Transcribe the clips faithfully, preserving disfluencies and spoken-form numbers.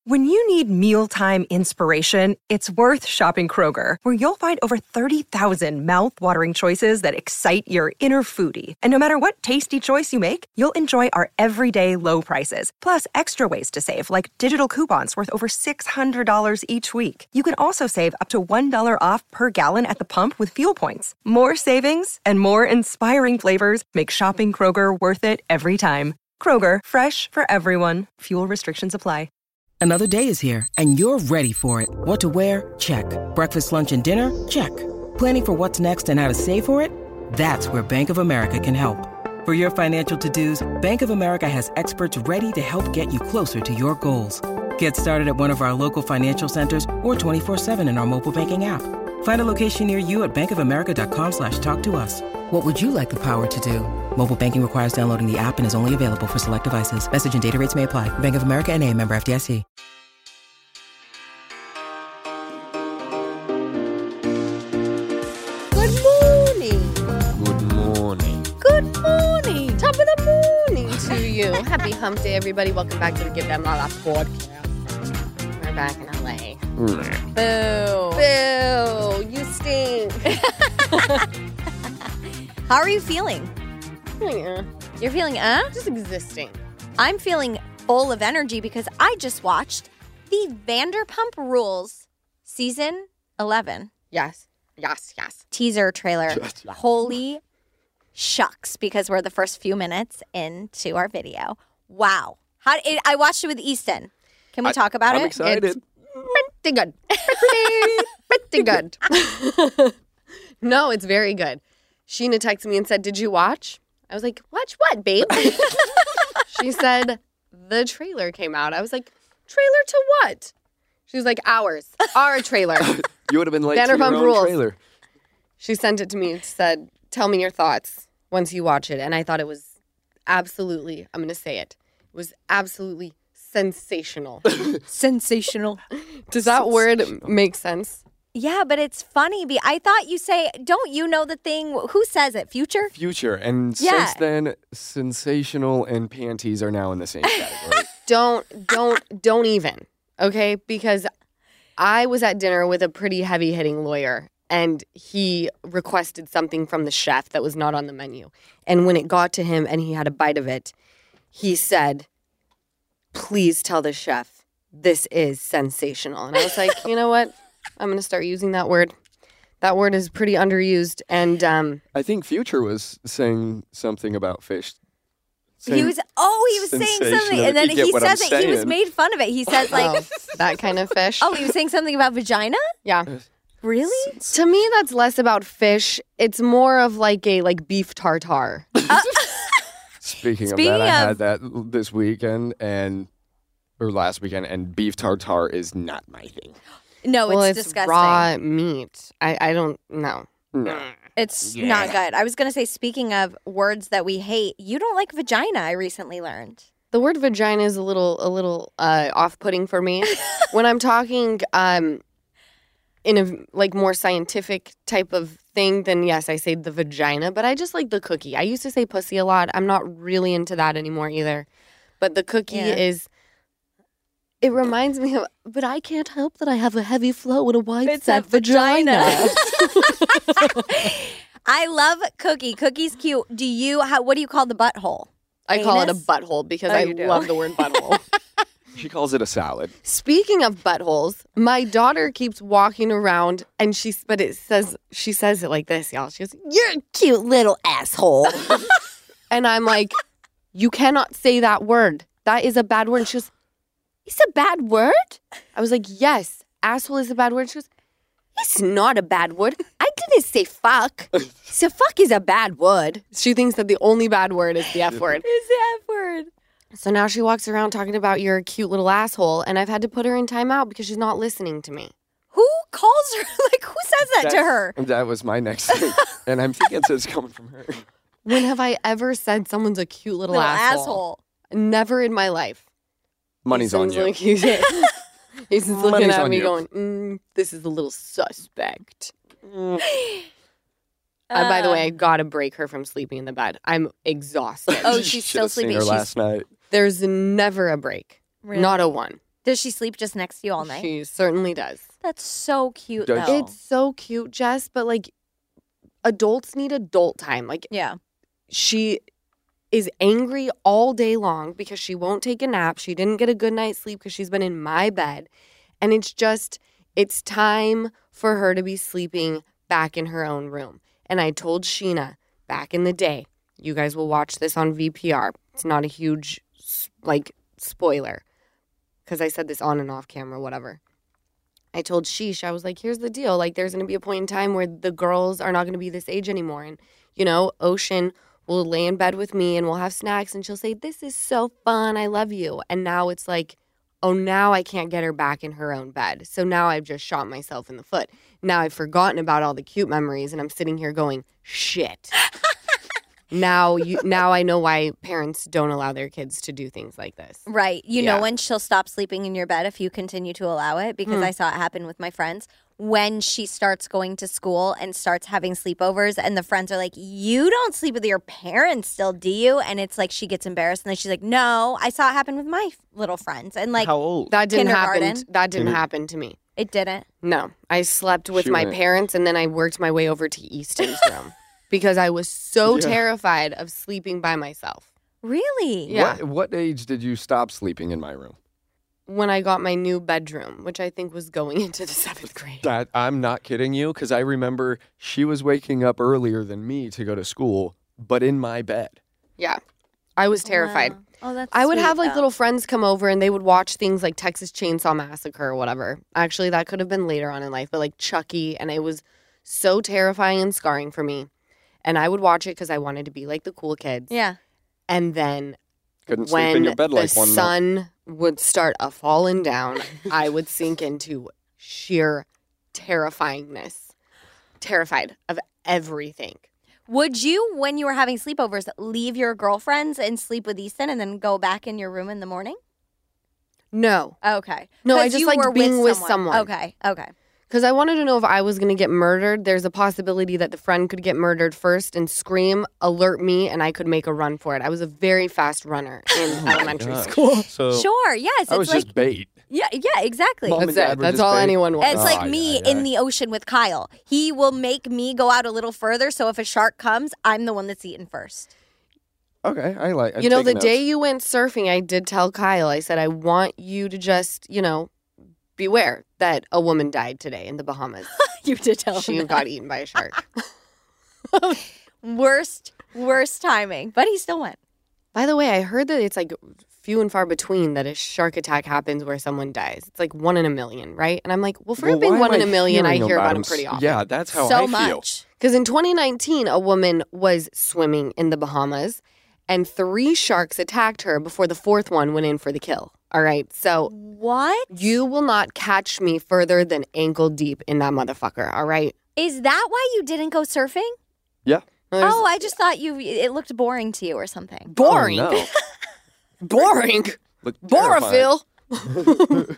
When you need mealtime inspiration, it's worth shopping Kroger, where you'll find over thirty thousand mouth-watering choices that excite your inner foodie. And no matter what tasty choice you make, you'll enjoy our everyday low prices, plus extra ways to save, like digital coupons worth over six hundred dollars each week. You can also save up to one dollar off per gallon at the pump with fuel points. More savings and more inspiring flavors make shopping Kroger worth it every time. Kroger, fresh for everyone. Fuel restrictions apply. Another day is here, and you're ready for it. What to wear? Check. Breakfast, lunch, and dinner? Check. Planning for what's next and how to save for it? That's where Bank of America can help. For your financial to-dos, Bank of America has experts ready to help get you closer to your goals. Get started at one of our local financial centers or twenty-four seven in our mobile banking app. Find a location near you at bankofamerica.com slash talk to us. What would you like the power to do? Mobile banking requires downloading the app and is only available for select devices. Message and data rates may apply. Bank of America N A, member F D I C. Good morning. Good morning. Good morning. Top of the morning to you. Happy hump day, everybody. Welcome back to the Give Them All That podcast. We're back in L A. Boo. Boo. You stink. How are you feeling? Yeah. You're feeling, uh? Just existing. I'm feeling full of energy because I just watched the Vanderpump Rules season eleven Yes. Yes, yes. teaser trailer. Holy shucks, because we're the first few minutes into our video. Wow. How it, I watched it with Easton. Can we I, talk about I'm it? excited. It's pretty good. Pretty, pretty good. No, it's very good. Sheena texted me and said, did you watch? I was like, watch what, babe? She said, the trailer came out. I was like, trailer to what? She was like, ours. Our trailer. You would have been late to your Vanderpump own Rules. trailer. She sent it to me and said, tell me your thoughts once you watch it. And I thought it was absolutely, I'm going to say it, it was absolutely sensational. Sensational. Does that word make sense? Yeah, but it's funny. Be I thought you say, don't you know the thing? Who says it? Future? Future. And Yeah. since then, sensational and panties are now in the same category. Don't, don't, don't even, okay? Because I was at dinner with a pretty heavy-hitting lawyer, and he requested something from the chef that was not on the menu. And when it got to him and he had a bite of it, he said, please tell the chef, this is sensational. And I was like, you know what? I'm going to start using that word. That word is pretty underused. And um, I think Future was saying something about fish. He Saying was, oh, he was saying sensational, something. if And then you get he what says I'm it. He was saying. made fun of it. He says, like, oh, that kind of fish. oh, he was saying something about vagina? Yeah. Really? To me, that's less about fish. It's more of like a like beef tartare. Speaking, Speaking of that, I of- had that this weekend and or last weekend, and beef tartare is not my thing. No, well, it's, it's disgusting. raw meat. I, I don't know. No. It's Yeah. not good. I was going to say, speaking of words that we hate, you don't like vagina, I recently learned. The word vagina is a little a little uh, off-putting for me. When I'm talking um, in a like more scientific type of thing, then yes, I say the vagina. But I just like the cookie. I used to say pussy a lot. I'm not really into that anymore either. But the cookie Yeah. is. It reminds me of, but I can't help that I have a heavy flow and a wide It's set a vagina. I love cookie. Cookie's cute. Do you, how, what do you call the butthole? I call it a Anus? butthole because Oh, I you do. love the word butthole. She calls it a salad. Speaking of buttholes, my daughter keeps walking around and she's, but it says, she says it like this, y'all. She goes, you're a cute little asshole. And I'm like, you cannot say that word. That is a bad word. And she goes, it's a bad word? I was like, yes, asshole is a bad word. She goes, it's not a bad word. I didn't say fuck. So fuck is a bad word. She thinks that the only bad word is the F word. Is the F word? So now she walks around talking about you're a cute little asshole, and I've had to put her in timeout because she's not listening to me. Who calls her? Like, who says that to That- her? That was my next thing. And I'm thinking it's coming from her. When have I ever said someone's a cute little, Little asshole? asshole. Never in my life. Money's on He's you. Like, he's he's just looking Money's at on me you. going, mm, this is a little suspect. Uh, by the way, I gotta break her from sleeping in the bed. I'm exhausted. Oh, she's Should've still seen sleeping. her She's last night. There's never a break. Really? Not a one. Does she sleep just next to you all night? She certainly does. That's so cute, Does- though. It's so cute, Jess, but like adults need adult time. Like yeah. she is angry all day long because she won't take a nap. She didn't get a good night's sleep because she's been in my bed. And it's just, it's time for her to be sleeping back in her own room. And I told Sheena back in the day, you guys will watch this on V P R. It's not a huge, like, spoiler because I said this on and off camera, whatever. I told Sheesh, I was like, here's the deal. Like, there's going to be a point in time where the girls are not going to be this age anymore. And, you know, Ocean will lay in bed with me and we'll have snacks and she'll say, this is so fun. I love you. And now it's like, oh, now I can't get her back in her own bed. So now I've just shot myself in the foot. Now I've forgotten about all the cute memories and I'm sitting here going, shit. Now you now I know why parents don't allow their kids to do things like this. Right. You Yeah. know when she'll stop sleeping in your bed if you continue to allow it, because Hmm. I saw it happen with my friends. When she starts going to school and starts having sleepovers and the friends are like, you don't sleep with your parents still, do you? And it's like she gets embarrassed and then she's like, no, I saw it happen with my little friends. And like, How old? That didn't happen. Kindergarten. That didn't Kinder- happen to me. it didn't. No. I slept with She my went- parents and then I worked my way over to Easton's room because I was so Yeah. terrified of sleeping by myself. Really? Yeah. What, what age did you stop sleeping in my room? When I got my new bedroom, which I think was going into the seventh grade. That I'm not kidding you, because I remember she was waking up earlier than me to go to school, but in my bed. Yeah. I was terrified. Wow. Oh, that's I would sweet, have like though. little friends come over and they would watch things like Texas Chainsaw Massacre or whatever. Actually, that could have been later on in life, but like Chucky. And it was so terrifying and scarring for me. And I would watch it because I wanted to be like the cool kids. Yeah. And then Couldn't sleep when in your bed the like one night. sun would start a falling down, I would sink into sheer terrifyingness. Terrified of everything. Would you, when you were having sleepovers, leave your girlfriends and sleep with Easton and then go back in your room in the morning? No. Okay. No, I 'Cause just you liked were being with someone. Okay. Okay. Because I wanted to know if I was going to get murdered. There's a possibility that the friend could get murdered first and scream, alert me, and I could make a run for it. I was a very fast runner in elementary Gosh. school. So Sure. Yes. I It's was like, just bait. yeah, yeah, exactly. Mom That's and Dad it. were That's just all bait. anyone wants. It's Oh, like yeah, me yeah. in the ocean with Kyle. He will make me go out a little further, so if a shark comes, I'm the one that's eaten first. Okay, I like. I'm You know, the taking day notes. you went surfing, I did tell Kyle, I said, I want you to just, you know, beware that a woman died today in the Bahamas. You did tell She him got eaten by a shark. that. Worst, worst timing. But he still went. By the way, I heard that it's like few and far between that a shark attack happens where someone dies. It's like one in a million, right? And I'm like, well, for Well, it being why one am in I a million, I hearing hear about them them s- pretty often. Yeah, that's how so I feel. much. Because in twenty nineteen, a woman was swimming in the Bahamas and three sharks attacked her before the fourth one went in for the kill. All right. So What? you will not catch me further than ankle deep in that motherfucker. All right. Is that why you didn't go surfing? Yeah. There's- Oh, I just thought you. It looked boring to you or something. boring. Oh, no. Boring. Look terrifying. Borophyll.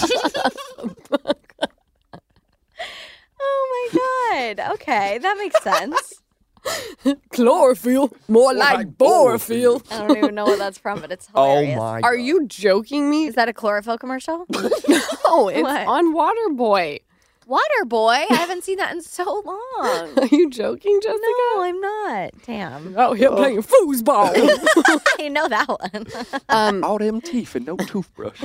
Oh my god. Okay, that makes sense. Chlorophyll. More like like borophyll. borophyll. I don't even know what that's from, but it's Oh hilarious. my. Are God. you joking me? Is that a chlorophyll commercial? No, it's What? on Waterboy. Water boy. I haven't seen that in so long. Are you joking, Jessica? No, I'm not. Damn. Out here playing foosball. I know that one. um, All them teeth and no toothbrush.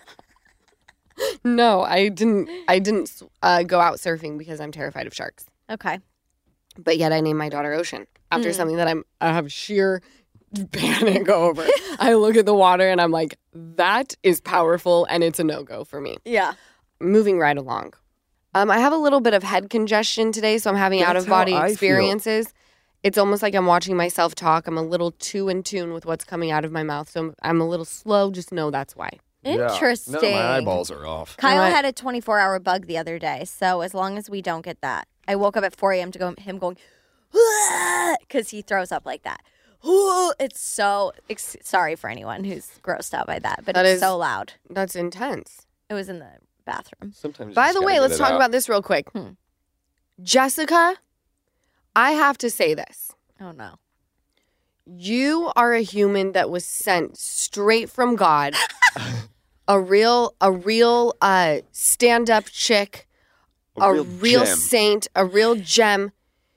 no, I didn't. I didn't uh, go out surfing because I'm terrified of sharks. Okay. But yet, I named my daughter Ocean after Mm. something that I'm. I have sheer panic over. I look at the water and I'm like, that is powerful, and it's a no go for me. Yeah. Moving right along. Um, I have a little bit of head congestion today, so I'm having That's out of body how I feel. experiences. It's almost like I'm watching myself talk. I'm a little too in tune with what's coming out of my mouth, so I'm, I'm a little slow. Just know that's why. Yeah. Interesting. No, my eyeballs are off. Kyle You know what? had a twenty-four hour bug the other day, so as long as we don't get that, I woke up at four a.m. to go him going, because he throws up like that. It's so ex- sorry for anyone who's grossed out by that, but That it's is- so loud. That's intense. It was in the bathroom. Sometimes. you By just the gotta way, get let's it talk out. about this real quick. Hmm. Jessica, I have to say this. Oh no. You are a human that was sent straight from God. A real, a real uh, stand-up chick, A a real real gem. saint, a real gem.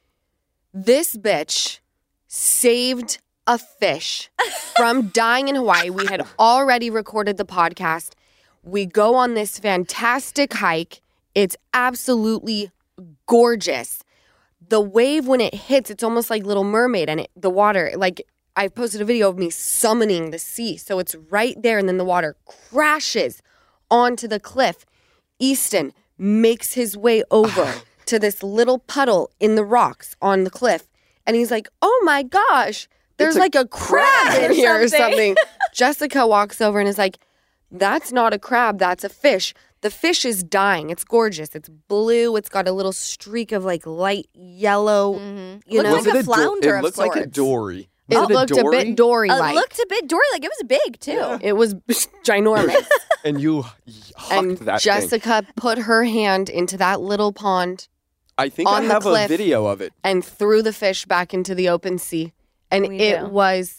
This bitch saved a fish from dying in Hawaii. We had already recorded the podcast. We go on this fantastic hike. It's absolutely gorgeous. The wave, when it hits, it's almost like Little Mermaid, and it, the water, like I posted a video of me summoning the sea. So it's right there, and then the water crashes onto the cliff. Easton makes his way over to this little puddle in the rocks on the cliff. And he's like, oh my gosh, there's a like a crab crab in or here or something." something. Jessica walks over and is like, that's not a crab, that's a fish. The fish is dying. It's gorgeous. It's blue. It's got a little streak of like light yellow. Mm-hmm. You know, Looks like Was a it do- flounder It of looked like a sorts. dory. it Was looked a, dory? bit dory-like. It looked a bit dory, like it was big too. Yeah. It was ginormous. And you hucked and that thing. Jessica put her hand into that little pond I think on I the have a cliff. video of it. and threw the fish back into the open sea. And We it do. was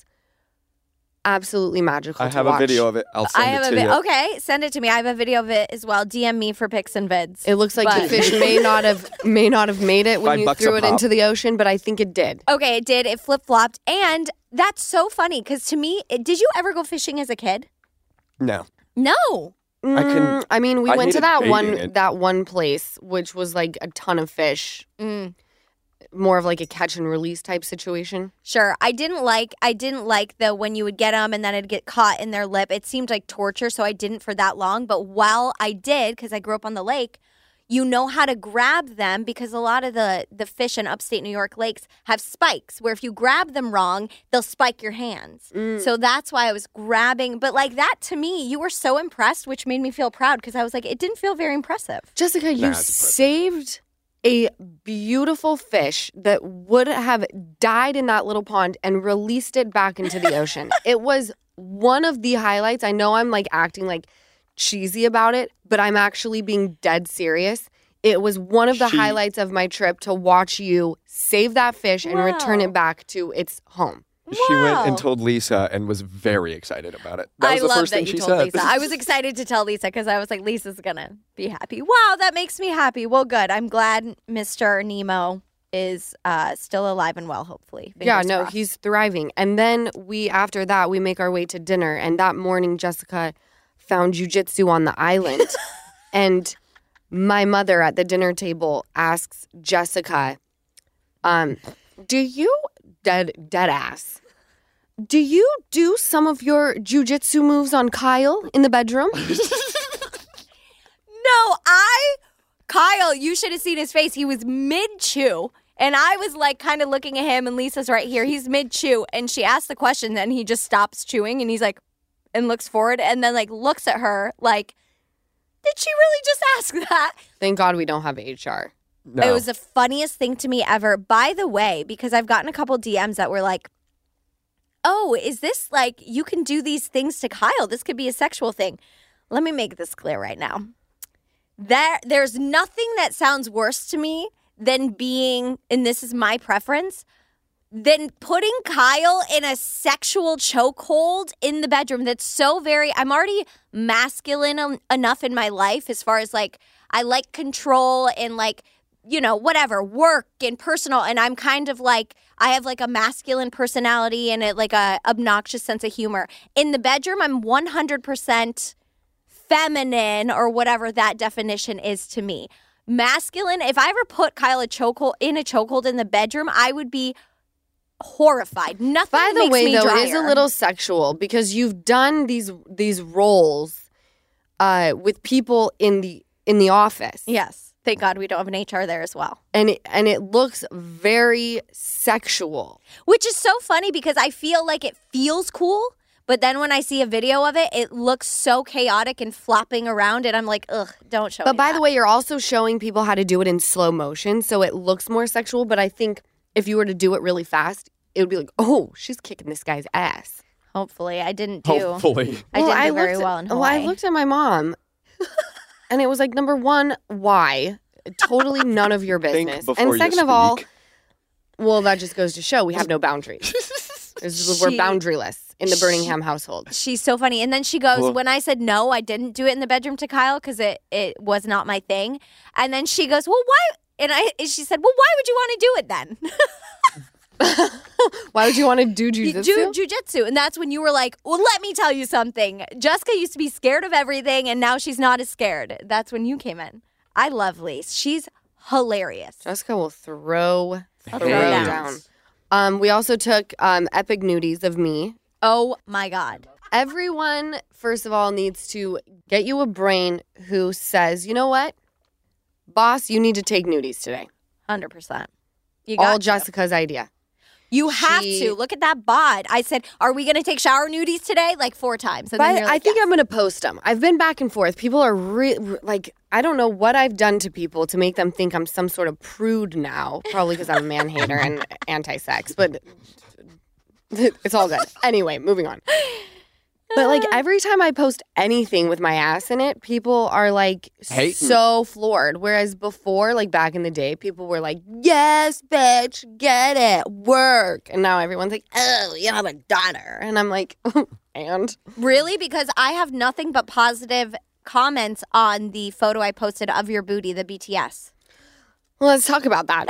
absolutely magical I to have watch. a video of it. I'll send I have it a to video. you. Okay, send it to me. I have a video of it as well. D M me for pics and vids. It looks like the But- fish may not have may not have made it when Five you bucks threw a it pop. into the ocean, but I think it did. Okay, it did. It flip flopped, and that's so funny because to me, it, did you ever go fishing as a kid? No. No. I can- Mm, I mean, we I went to hated that baiting one it. that one place, which was like a ton of fish, Mm. more of like a catch and release type situation. Sure. I didn't like I didn't like the when you would get them and then it'd get caught in their lip. It seemed like torture, so I didn't for that long. But while I did, because I grew up on the lake, you know how to grab them because a lot of the the fish in upstate New York lakes have spikes where if you grab them wrong, they'll spike your hands. Mm. So that's why I was grabbing. But like that to me, you were so impressed, which made me feel proud because I was like, it didn't feel very impressive. Jessica, you Nah, it's impressive. saved a beautiful fish that would have died in that little pond and released it back into the ocean. It was one of the highlights. I know I'm like acting like cheesy about it, but I'm actually being dead serious. It was one of the She- highlights of my trip to watch you save that fish and return Wow. it back to its home. She went Wow. and told Lisa and was very excited about it. That was I the love first that thing you she told said. Lisa. I was excited to tell Lisa because I was like, Lisa's gonna be happy. Wow, that makes me happy. Well, good. I'm glad Mister Nemo is uh, still alive and well. Hopefully, Yeah, Fingers no, crossed. he's thriving. And then we, after that, we make our way to dinner. And that morning, Jessica found jujitsu on the island. And my mother at the dinner table asks Jessica, um, do you, dead, dead ass, do you do some of your jujitsu moves on Kyle in the bedroom? No, I, Kyle, you should have seen his face. He was mid chew. And I was like kind of looking at him, and Lisa's right here. He's mid chew. And she asked the question, then he just stops chewing and he's like, and looks forward and then like looks at her like, did she really just ask that? Thank God we don't have H R. No. It was the funniest thing to me ever. By the way, because I've gotten a couple D Ms that were like, oh, is this like you can do these things to Kyle? This could be a sexual thing. Let me make this clear right now. There, there's nothing that sounds worse to me than being, and this is my preference, than putting Kyle in a sexual chokehold in the bedroom. That's so very, I'm already masculine en- enough in my life as far as like, I like control and like, you know, whatever, work and personal. And I'm kind of like, I have like a masculine personality and it like a obnoxious sense of humor. In the bedroom, I'm one hundred percent feminine or whatever that definition is to me. Masculine, if I ever put Kyle a chokehold in a chokehold in the bedroom, I would be horrified. Nothing By the makes way, me though, drier. it is a little sexual because you've done these these roles uh, with people in the in the office. Yes. Thank God we don't have an H R there as well. And it, and it looks very sexual. Which is so funny because I feel like it feels cool, but then when I see a video of it, it looks so chaotic and flopping around, and I'm like, ugh, don't show But me by that. the way, you're also showing people how to do it in slow motion, so it looks more sexual. But I think if you were to do it really fast, it would be like, oh, she's kicking this guy's ass. Hopefully, I didn't do. Hopefully. I didn't do very looked, well in well, Hawaii. I looked at my mom, and it was like, number one, why? Totally none of your Think business. before And you second of all, speak. well, that just goes to show we have no boundaries. This is- We're She- boundaryless. in the Birmingham household. She's so funny. And then she goes, Well- when I said no, I didn't do it in the bedroom to Kyle because it, it was not my thing. And then she goes, well, why? And I she said, well, why would you want to do it then? Why would you want to do jujitsu? Do jujitsu. And that's when you were like, well, let me tell you something. Jessica used to be scared of everything, and now she's not as scared. That's when you came in. I love Lise. She's hilarious. Jessica will throw, throw throw down. down. Um, we also took um, epic nudies of me. Oh, my God. Everyone, first of all, needs to get you a brain who says, you know what? Boss, you need to take nudies today. one hundred percent. You got All to. Jessica's idea. You have She- to. Look at that bod. I said, are we going to take shower nudies today? Like four times. And But then you're I like, think yes. I'm going to post them. I've been back and forth. People are re- re- like, I don't know what I've done to people to make them think I'm some sort of prude now. Probably because I'm a man hater and anti-sex, but it's all good. Anyway, moving on. But like every time I post anything with my ass in it, people are like Hating. so floored. Whereas before, like back in the day, people were like, yes, bitch, get it, work. And now everyone's like, oh, you have a daughter. And I'm like, and? Really? Because I have nothing but positive comments on the photo I posted of your booty, the B T S. Well, let's talk about that.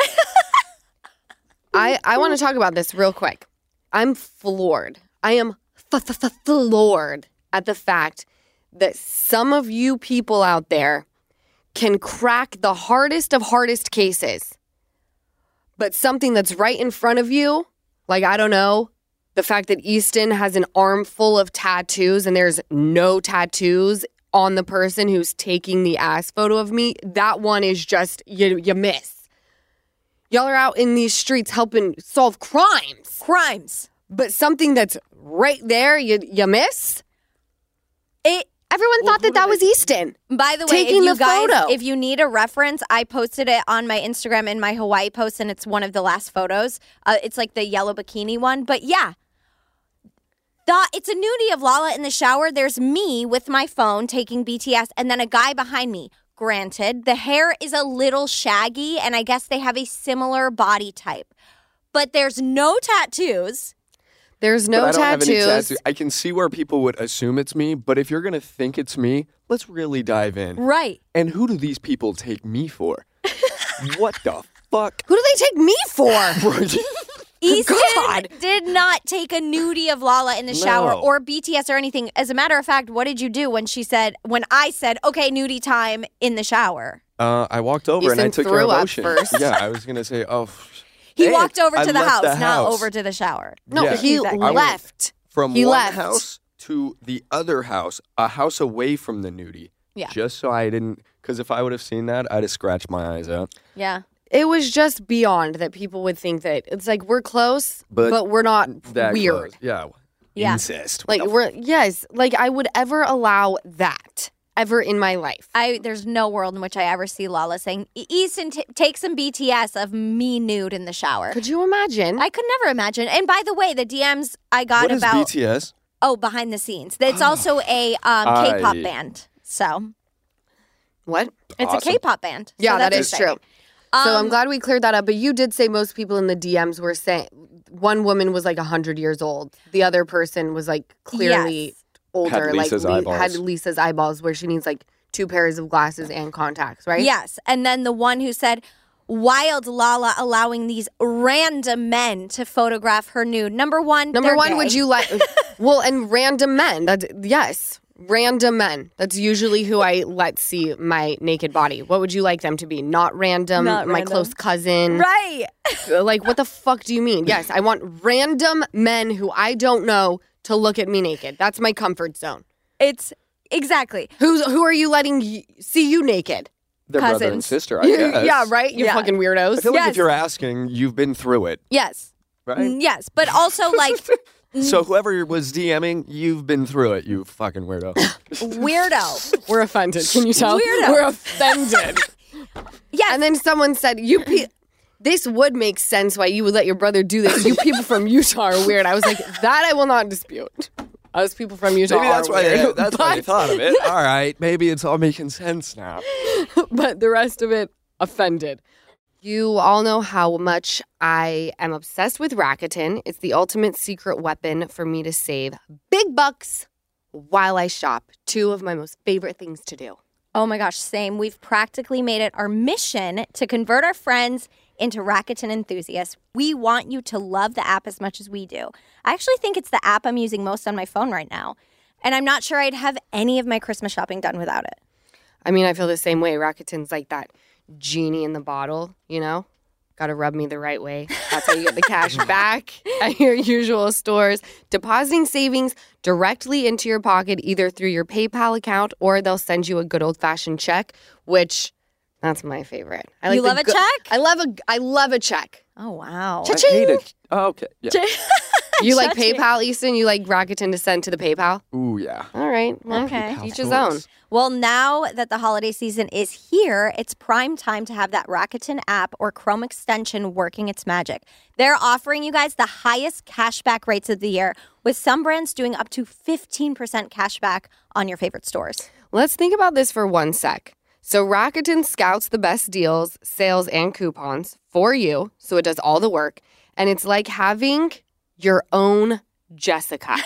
I I want to talk about this real quick. I'm floored. I am f- f- f- floored at the fact that some of you people out there can crack the hardest of hardest cases. But something that's right in front of you, like, I don't know, the fact that Easton has an armful of tattoos and there's no tattoos on the person who's taking the ass photo of me, that one is just, you, you miss. Y'all are out in these streets helping solve crimes. Crimes. But something that's right there, you, you miss? It. Everyone thought that that was Easton. By the way, Taking if you the guys, photo. if you need a reference, I posted it on my Instagram in my Hawaii post, and it's one of the last photos. Uh, it's like the yellow bikini one. But yeah, the, it's a nudie of Lala in the shower. There's me with my phone taking B T S, and then a guy behind me. Granted, the hair is a little shaggy, and I guess they have a similar body type. But there's no tattoos. There's no But I don't have any tattoos. tattoo- I can see where people would assume it's me, but if you're going to think it's me, let's really dive in. Right. And who do these people take me for? What the fuck? Who do they take me for? Easton God. did not take a nudie of Lala in the shower No. or B T S or anything. As a matter of fact, what did you do when she said, when I said, okay, nudie time in the shower? Uh, I walked over and I Easton took care threw of up Ocean. first. Yeah, I was going to say, oh. He Hey, walked over I to the left house, the not house. over to the shower. No, Yeah. he Exactly. I went left. From He one left. house to the other house, a house away from the nudie. Yeah. Just so I didn't, because if I would have seen that, I'd have scratched my eyes out. Yeah. It was just beyond that people would think that it's like we're close, but, But we're not That weird. close. Yeah. Yeah. Incest. Like we're yes, like I would ever allow that ever in my life. I There's no world in which I ever see Lala saying, "E- Easton, t- take some B T S of me nude in the shower. Could you imagine? I could never imagine. And by the way, the D Ms I got What is about, B T S? oh, behind the scenes. It's also a um, K-pop I- band. So what? it's Awesome. a K-pop band. So Yeah, that that's is exciting. true. so I'm Um, glad we cleared that up. But you did say most people in the D Ms were saying one woman was like one hundred years old. The other person was like clearly Yes. older, Had like Lisa's Li- eyeballs. had Lisa's eyeballs where she needs like two pairs of glasses and contacts, right? Yes. And then the one who said, wild Lala allowing these random men to photograph her nude. Number one, Number they're one, gay. would you let well, and random men. That's yes. Random men. That's usually who I let see my naked body. What would you like them to be? Not random, Not my random. close cousin. Right. Like, what the fuck do you mean? Yes, I want random men who I don't know to look at me naked. That's my comfort zone. It's exactly. Who's who are you letting y- see you naked? Their brother and Cousins. sister, I You- guess. yeah, right? You Yeah. fucking I weirdos. feel like Yes. if you're asking, you've been through it, Yes. right? Mm, Yes. But also like So whoever was DMing, you've been through it, you fucking weirdo. weirdo. We're offended. Can you tell? Weirdo. We're offended. Yes. And then someone said, "You pe- this would make sense why you would let your brother do this. You people from Utah are weird." I was like, that I will not dispute. Us people from Utah Maybe that's are why they, weird. that's why they But- thought of it. All right, maybe it's all making sense now. but the rest of it, offended. You all know how much I am obsessed with Rakuten. It's the ultimate secret weapon for me to save big bucks while I shop. Two of my most favorite things to do. Oh my gosh, same. We've practically made it our mission to convert our friends into Rakuten enthusiasts. We want you to love the app as much as we do. I actually think it's the app I'm using most on my phone right now. And I'm not sure I'd have any of my Christmas shopping done without it. I mean, I feel the same way. Rakuten's like that genie in the bottle, you know? Got to rub me the right way. That's how you get the cash back at your usual stores. Depositing savings directly into your pocket, either through your PayPal account or they'll send you a good old-fashioned check, which that's my favorite. I like you love a go- check? I love a I love a check. Oh, wow. I hate it. Oh, okay. Yeah. You like Cha-ching. PayPal, Easton? You like Rakuten to send to the PayPal? Ooh, yeah. All right. Well, Okay. each his own. Well, now that the holiday season is here, it's prime time to have that Rakuten app or Chrome extension working its magic. They're offering you guys the highest cashback rates of the year, with some brands doing up to fifteen percent cashback on your favorite stores. Let's think about this for one sec. So Rakuten scouts the best deals, sales, and coupons for you, so it does all the work. And it's like having your own Jessica.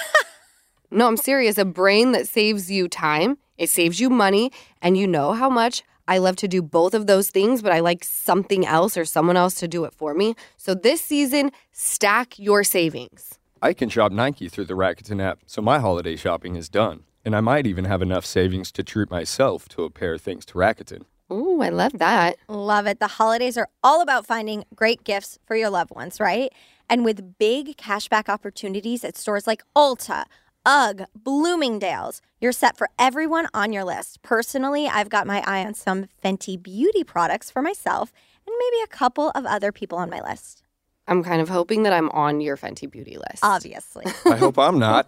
No, I'm serious. A brain that saves you time, it saves you money, and you know how much I love to do both of those things, but I like something else or someone else to do it for me. So this season, stack your savings. I can shop Nike through the Rakuten app, so my holiday shopping is done. And I might even have enough savings to treat myself to a pair thanks to Rakuten. Ooh, I love that. Love it. The holidays are all about finding great gifts for your loved ones, right? And with big cashback opportunities at stores like Ulta, UGG, Bloomingdale's, you're set for everyone on your list. Personally, I've got my eye on some Fenty Beauty products for myself and maybe a couple of other people on my list. I'm kind of hoping that I'm on your Fenty Beauty list. Obviously. I hope I'm not.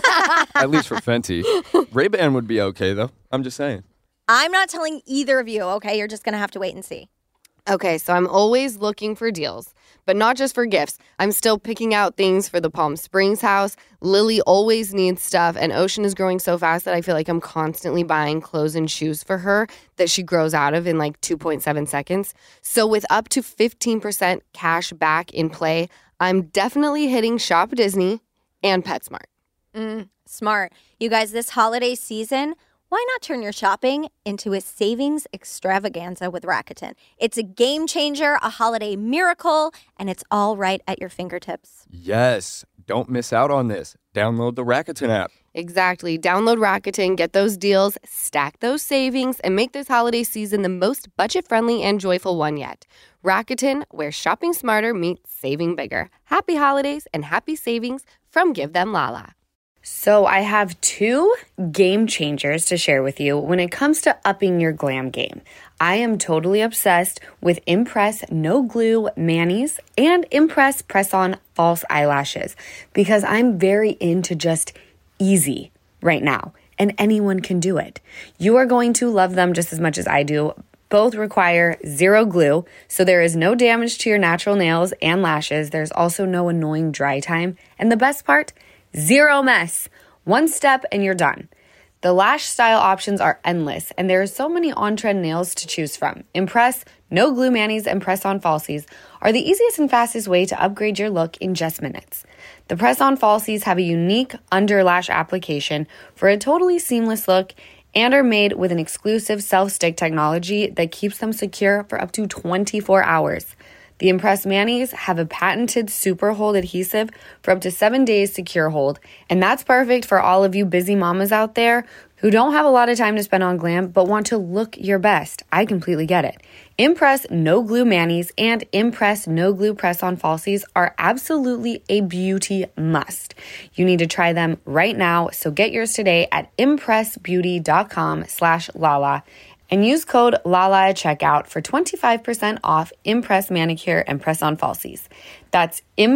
At least for Fenty. Ray-Ban would be okay, though. I'm just saying. I'm not telling either of you, okay? You're just going to have to wait and see. Okay, so I'm always looking for deals, but not just for gifts. I'm still picking out things for the Palm Springs house. Lily always needs stuff, and Ocean is growing so fast that I feel like I'm constantly buying clothes and shoes for her that she grows out of in like two point seven seconds. So with up to fifteen percent cash back in play, I'm definitely hitting Shop Disney and PetSmart. Mm, smart. You guys, this holiday season, why not turn your shopping into a savings extravaganza with Rakuten? It's a game changer, a holiday miracle, and it's all right at your fingertips. Yes. Don't miss out on this. Download the Rakuten app. Exactly. Download Rakuten, get those deals, stack those savings, and make this holiday season the most budget-friendly and joyful one yet. Rakuten, where shopping smarter meets saving bigger. Happy holidays and happy savings from Give Them Lala. So I have two game changers to share with you when it comes to upping your glam game. I am totally obsessed with Impress No Glue Manis and Impress Press-On False Eyelashes because I'm very into just easy right now, and anyone can do it. You are going to love them just as much as I do. Both require zero glue, so there is no damage to your natural nails and lashes. There's also no annoying dry time. And the best part, zero mess. One step and you're done. The lash style options are endless, and there are so many on-trend nails to choose from. Impress, No Glue Manis, and Press-On Falsies are the easiest and fastest way to upgrade your look in just minutes. The Press-On Falsies have a unique under lash application for a totally seamless look and are made with an exclusive self-stick technology that keeps them secure for up to twenty-four hours. The Impress Manis have a patented super hold adhesive for up to seven days secure hold, and that's perfect for all of you busy mamas out there who don't have a lot of time to spend on glam but want to look your best. I completely get it. Impress No Glue Manis and Impress No Glue Press-On Falsies are absolutely a beauty must. You need to try them right now, so get yours today at impressbeauty.com slash Lala and use code LALA at checkout for twenty-five percent off Impress Manicure and Press-On Falsies. That's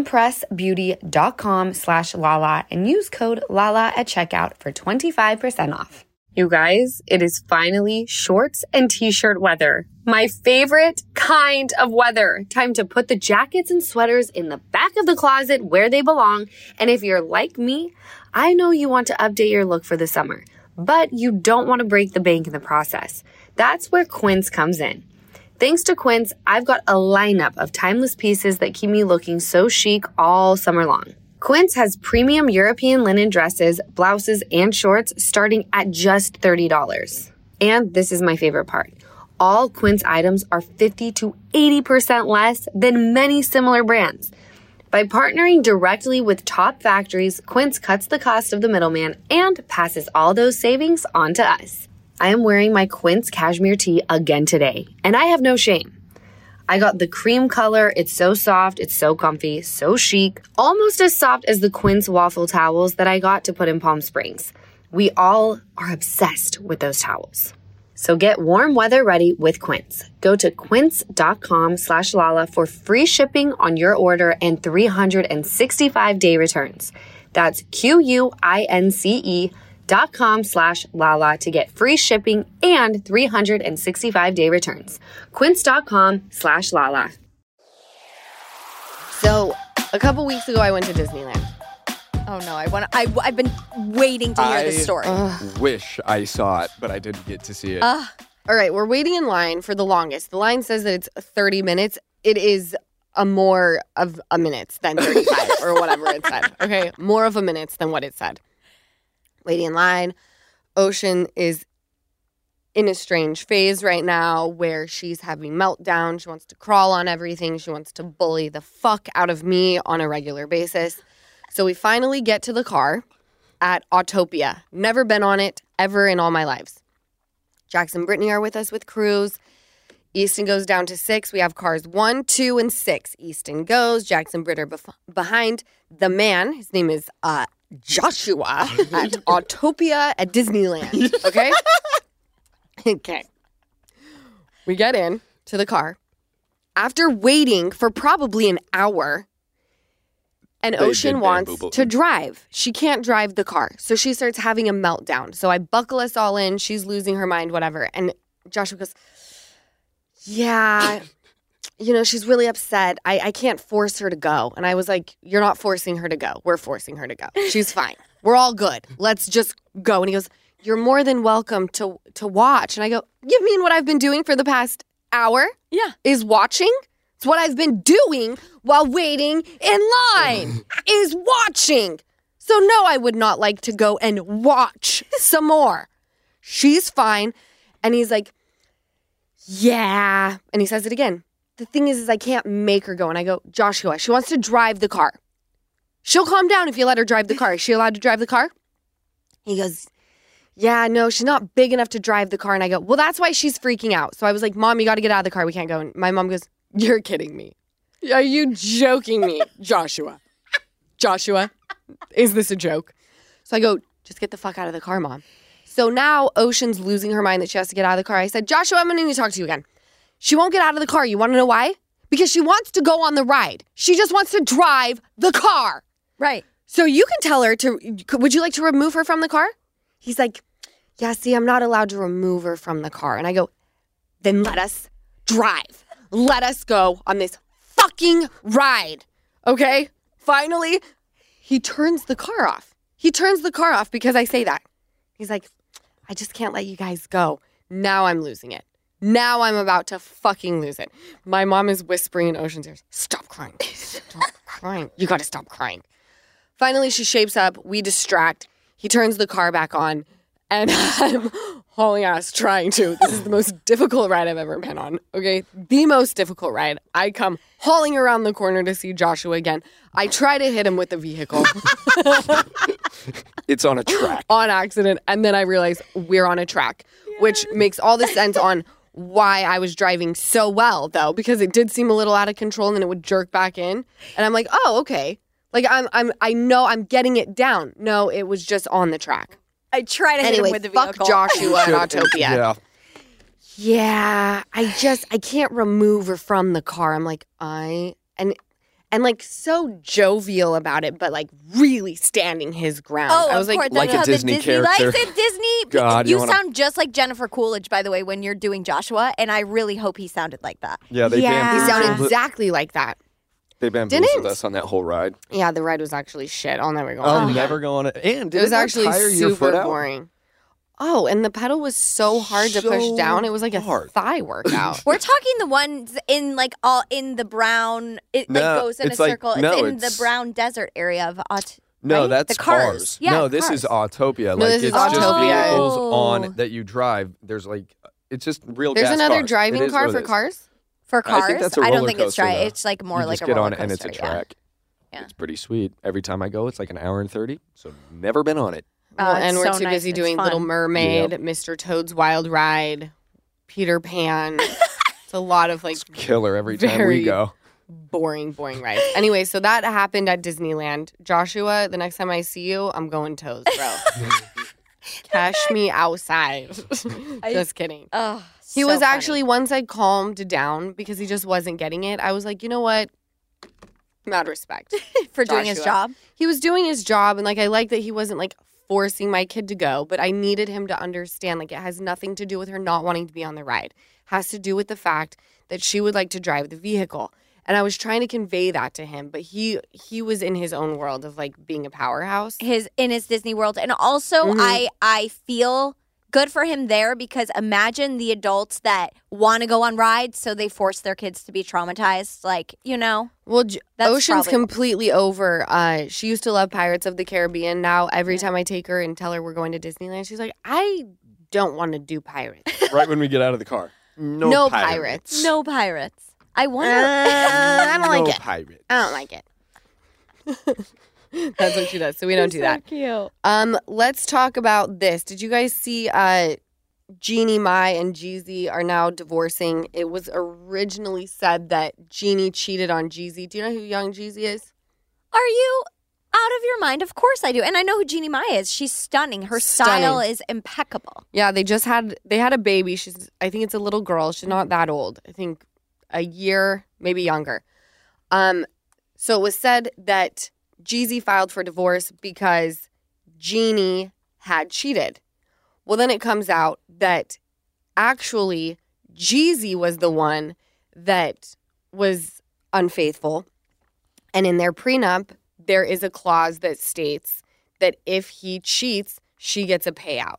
impressbeauty.com slash Lala and use code LALA at checkout for twenty-five percent off. You guys, it is finally shorts and t-shirt weather. My favorite kind of weather. Time to put the jackets and sweaters in the back of the closet where they belong. And if you're like me, I know you want to update your look for the summer, but you don't want to break the bank in the process. That's where Quince comes in. Thanks to Quince, I've got a lineup of timeless pieces that keep me looking so chic all summer long. Quince has premium European linen dresses, blouses, and shorts starting at just thirty dollars. And this is my favorite part. All Quince items are fifty to eighty percent less than many similar brands. By partnering directly with top factories, Quince cuts the cost of the middleman and passes all those savings on to us. I am wearing my Quince cashmere tee again today, and I have no shame. I got the cream color. It's so soft, it's so comfy, so chic, almost as soft as the Quince waffle towels that I got to put in Palm Springs. We all are obsessed with those towels. So get warm weather ready with Quince. Go to quince.com slash Lala for free shipping on your order and three hundred sixty-five day returns. That's Q-U-I-N-C-E dot com slash Lala to get free shipping and three hundred sixty-five day returns. Quince.com slash Lala. So a couple weeks ago, I went to Disneyland. Oh no, I want. I I've been waiting to hear I this story. wish I saw it, but I didn't get to see it. Uh, All right, we're waiting in line for the longest. The line says that it's thirty minutes. It is a more of a minute than thirty-five or whatever it said. Okay, more of a minute than what it said. Waiting in line. Ocean is in a strange phase right now where she's having meltdown. She wants to crawl on everything. She wants to bully the fuck out of me on a regular basis. So we finally get to the car at Autopia. Never been on it ever in all my lives. Jackson and Brittany are with us with Cruise. Easton goes down to six. We have cars one, two, and six. Easton goes. Jackson and Britt are bef- behind. The man, his name is uh, Joshua, at Autopia at Disneyland. Okay? Okay. We get in to the car. After waiting for probably an hour, and They Ocean did wants bamboozle. to drive. She can't drive the car. So she starts having a meltdown. So I buckle us all in. She's losing her mind, whatever. And Joshua goes, yeah, you know, she's really upset. I, I can't force her to go. And I was like, you're not forcing her to go. We're forcing her to go. She's fine. We're all good. Let's just go. And he goes, you're more than welcome to, to watch. And I go, you mean what I've been doing for the past hour? Yeah. Is watching? It's what I've been doing while waiting in line is watching. So no, I would not like to go and watch some more. She's fine. And he's like, yeah. And he says it again. The thing is, is I can't make her go. And I go, Joshua, she wants to drive the car. She'll calm down if you let her drive the car. Is she allowed to drive the car? He goes, yeah, no, she's not big enough to drive the car. And I go, well, that's why she's freaking out. So I was like, Mom, you got to get out of the car. We can't go. And my mom goes, you're kidding me. Are you joking me, Joshua? Joshua, is this a joke? So I go, just get the fuck out of the car, Mom. So now Ocean's losing her mind that she has to get out of the car. I said, Joshua, I'm going to need to talk to you again. She won't get out of the car. You want to know why? Because she wants to go on the ride. She just wants to drive the car. right. So you can tell her to, would you like to remove her from the car? He's like, yeah, see, I'm not allowed to remove her from the car. And I go, then let us drive. Let us go on this fucking ride. Okay? Finally, he turns the car off. He turns the car off because I say that. He's like, I just can't let you guys go. Now I'm losing it. Now I'm about to fucking lose it. My mom is whispering in Ocean's ears, stop crying. Stop crying. You got to stop crying. Finally, she shapes up. We distract. He turns the car back on. And I'm hauling ass trying to. This is the most difficult ride I've ever been on. Okay? The most difficult ride. I come hauling around the corner to see Joshua again. I try to hit him with the vehicle It's on a track. on accident. And then I realize we're on a track, which makes all the sense on why I was driving so well, though, because it did seem a little out of control and then it would jerk back in. And I'm like, oh, okay. Like, I'm, I'm, I know I'm getting it down. No, it was just on the track. I try to hit Anyway, him with the fuck vehicle. Joshua and Autopia. Yeah. Yeah, I just, I can't remove her from the car. I'm like, I, and, and like so jovial about it, but like really standing his ground. Oh, I was of like, course. like That's a how the Disney Disney likes character. it, Disney. God, you you wanna- sound just like Jennifer Coolidge, by the way, when you're doing Joshua, and I really hope he sounded like that. Yeah, they Yeah. he sounded bamboozled, exactly like that. they bamboozled Didn't. us on that whole ride. Yeah, the ride was actually shit. I'll never go I'll on. again. never go on it. And It was didn't that actually tire your foot super out? boring. Oh, and the pedal was so hard to push So down. It was like a hard. thigh workout. We're talking the ones in like all in the brown. It No, like goes in a it's like- circle. It's no, in the it's- brown desert area of Aut- No, right? that's the cars. cars. Yeah, no, this cars. is Autopia. No, like this is it's just Autopia. vehicles Oh. on that you drive. There's like it's just real. There's gas another cars. driving It is car what for it is. cars? for I cars. think that's a I don't roller think it's coaster, dry. though. It's like more you like just a get roller on it coaster. and it's a yeah. track. Yeah. It's pretty sweet. Every time I go, it's like an hour and thirty. So never been on it. Oh, Well, it's and we're so too nice. busy It's doing fun. Little Mermaid, Yep. Mister Toad's Wild Ride, Peter Pan. It's a lot of like Killer every time Very- we go. boring, boring rides. Anyway, so that happened at Disneyland. Joshua, the next time I see you, I'm going toes, bro. Cash me outside. Just kidding. Oh, He so was funny. actually, once I calmed down because he just wasn't getting it, I was like, you know what? Mad respect. for doing his Joshua. job. He was doing his job, and like I like that he wasn't like forcing my kid to go, but I needed him to understand like it has nothing to do with her not wanting to be on the ride. It has to do with the fact that she would like to drive the vehicle. And I was trying to convey that to him, but he he was in his own world of like being a powerhouse. His in his Disney World, and also Mhm. I I feel good for him there because imagine the adults that want to go on rides, so they force their kids to be traumatized. Like you know, Well, J- That's Ocean's probably- completely over. Uh, she used to love Pirates of the Caribbean. Now every time I take her and tell her we're going to Disneyland, she's like, I don't want to do pirates. Right when we get out of the car. No, No pirates. pirates. no pirates. I wonder. Uh, I don't like no it. pirates. I don't like it. That's what she does. So we don't do that. Cute. Um, let's talk about this. Did you guys see uh Jeannie Mai and Jeezy are now divorcing? It was originally said that Jeannie cheated on Jeezy. Do you know who young Jeezy is? Are you out of your mind? Of course I do, and I know who Jeannie Mai is. She's stunning. Her style Stunning. is impeccable. Yeah, they just had they had a baby. She's I think it's a little girl. She's not that old. I think a year, maybe younger. Um, so it was said that Jeezy filed for divorce because Jeannie had cheated. Well, then it comes out that actually Jeezy was the one that was unfaithful. And in their prenup, there is a clause that states that if he cheats, she gets a payout.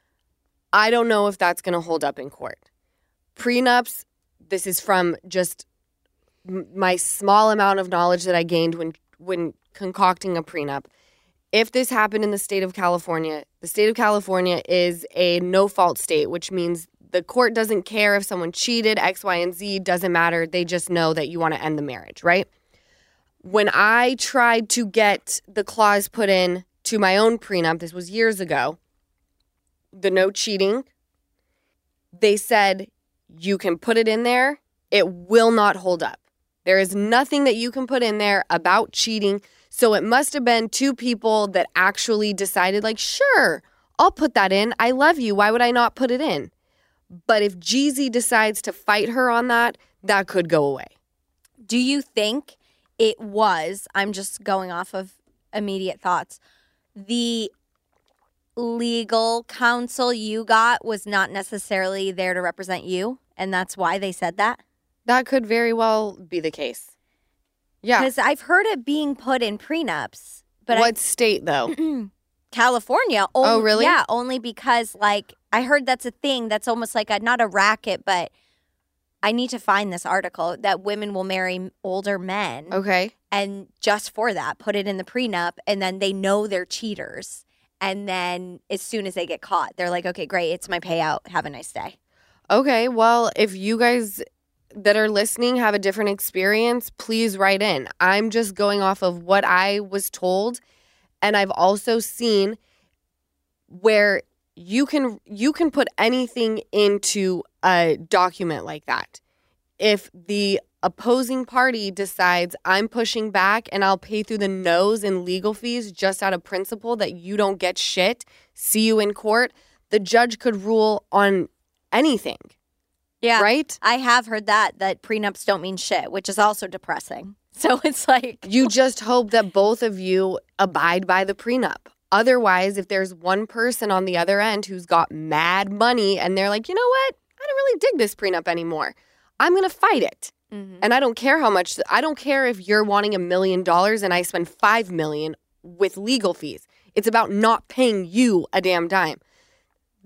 I don't know if that's going to hold up in court. Prenups, this is from just m- my small amount of knowledge that I gained when when concocting a prenup. If this happened in the state of California, the state of California is a no-fault state, which means the court doesn't care if someone cheated, X, Y, and Z, doesn't matter. They just know that you want to end the marriage, right? When I tried to get the clause put in to my own prenup, this was years ago, the no cheating, they said you can put it in there. It will not hold up. There is nothing that you can put in there about cheating. So it must have been two people that actually decided, like, sure, I'll put that in. I love you. Why would I not put it in? But if Jeezy decides to fight her on that, that could go away. Do you think it was, I'm just going off of immediate thoughts, the legal counsel you got was not necessarily there to represent you, and that's why they said that? That could very well be the case. Yeah. Because I've heard it being put in prenups, but What state, though? I, California. Only, Oh, really? Yeah, only because, like, I heard that's a thing that's almost like a, not a racket, but I need to find this article that women will marry older men. Okay. And just for that, put it in the prenup, and then they know they're cheaters. And then as soon as they get caught, they're like, okay, great, it's my payout. Have a nice day. Okay. Well, if you guys that are listening have a different experience, please write in. I'm just going off of what I was told. And I've also seen where you can you can put anything into a document like that. If the opposing party decides I'm pushing back and I'll pay through the nose in legal fees just out of principle that you don't get shit, see you in court, the judge could rule on anything. Yeah. Right? I have heard that, that prenups don't mean shit, which is also depressing. So it's like, You just hope that both of you abide by the prenup. Otherwise, if there's one person on the other end who's got mad money and they're like, you know what? I don't really dig this prenup anymore. I'm going to fight it. Mhm. And I don't care how much, I don't care if you're wanting a million dollars and I spend five million with legal fees. It's about not paying you a damn dime.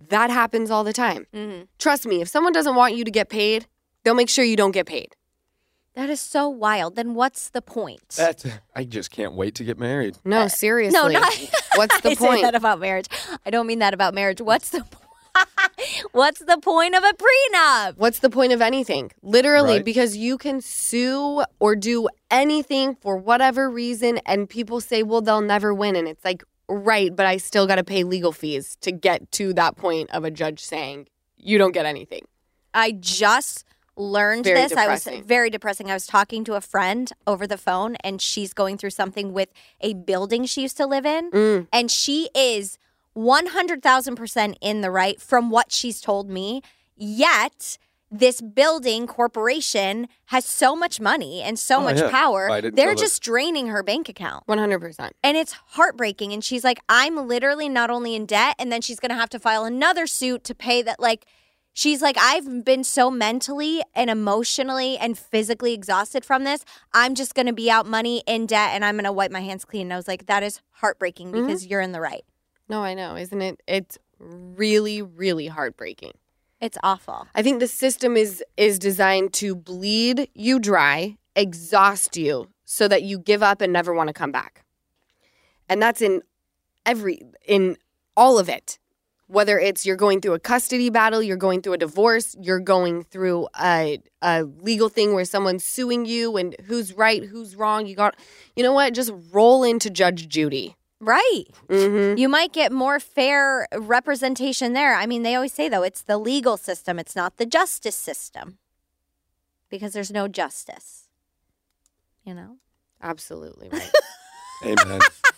That happens all the time. Mm-hmm. Trust me, if someone doesn't want you to get paid, they'll make sure you don't get paid. That is so wild. Then what's the point? That's, I just can't wait to get married. No, seriously. no, not. What's the I point? say that about marriage. I don't mean that about marriage. What's the point? What's the point of a prenup? What's the point of anything? Literally, Right. because you can sue or do anything for whatever reason, and people say, well, they'll never win. And it's like, right, but I still got to pay legal fees to get to that point of a judge saying, you don't get anything. I just learned Very this. depressing. I was very depressing. I was talking to a friend over the phone, and she's going through something with a building she used to live in. Mm. And she is one hundred thousand percent in the right from what she's told me. Yet, this building corporation has so much money and so Oh, much yeah. power. I didn't They're know that. just draining her bank account. one hundred percent. And it's heartbreaking. And she's like, I'm literally not only in debt, and then she's going to have to file another suit to pay that. Like, she's like, I've been so mentally and emotionally and physically exhausted from this. I'm just going to be out money in debt, and I'm going to wipe my hands clean. And I was like, that is heartbreaking because you're in the right. No, I know. Isn't it? It's really, really heartbreaking. It's awful. I think the system is is designed to bleed you dry, exhaust you, so that you give up and never want to come back. And that's in every in all of it. Whether it's you're going through a custody battle, you're going through a divorce, you're going through a a legal thing where someone's suing you and who's right, who's wrong. You got, you know what? Just roll into Judge Judy. Right. Mm-hmm. You might get more fair representation there. I mean, they always say, though, it's the legal system. It's not the justice system because there's no justice, you know? Absolutely right. Amen.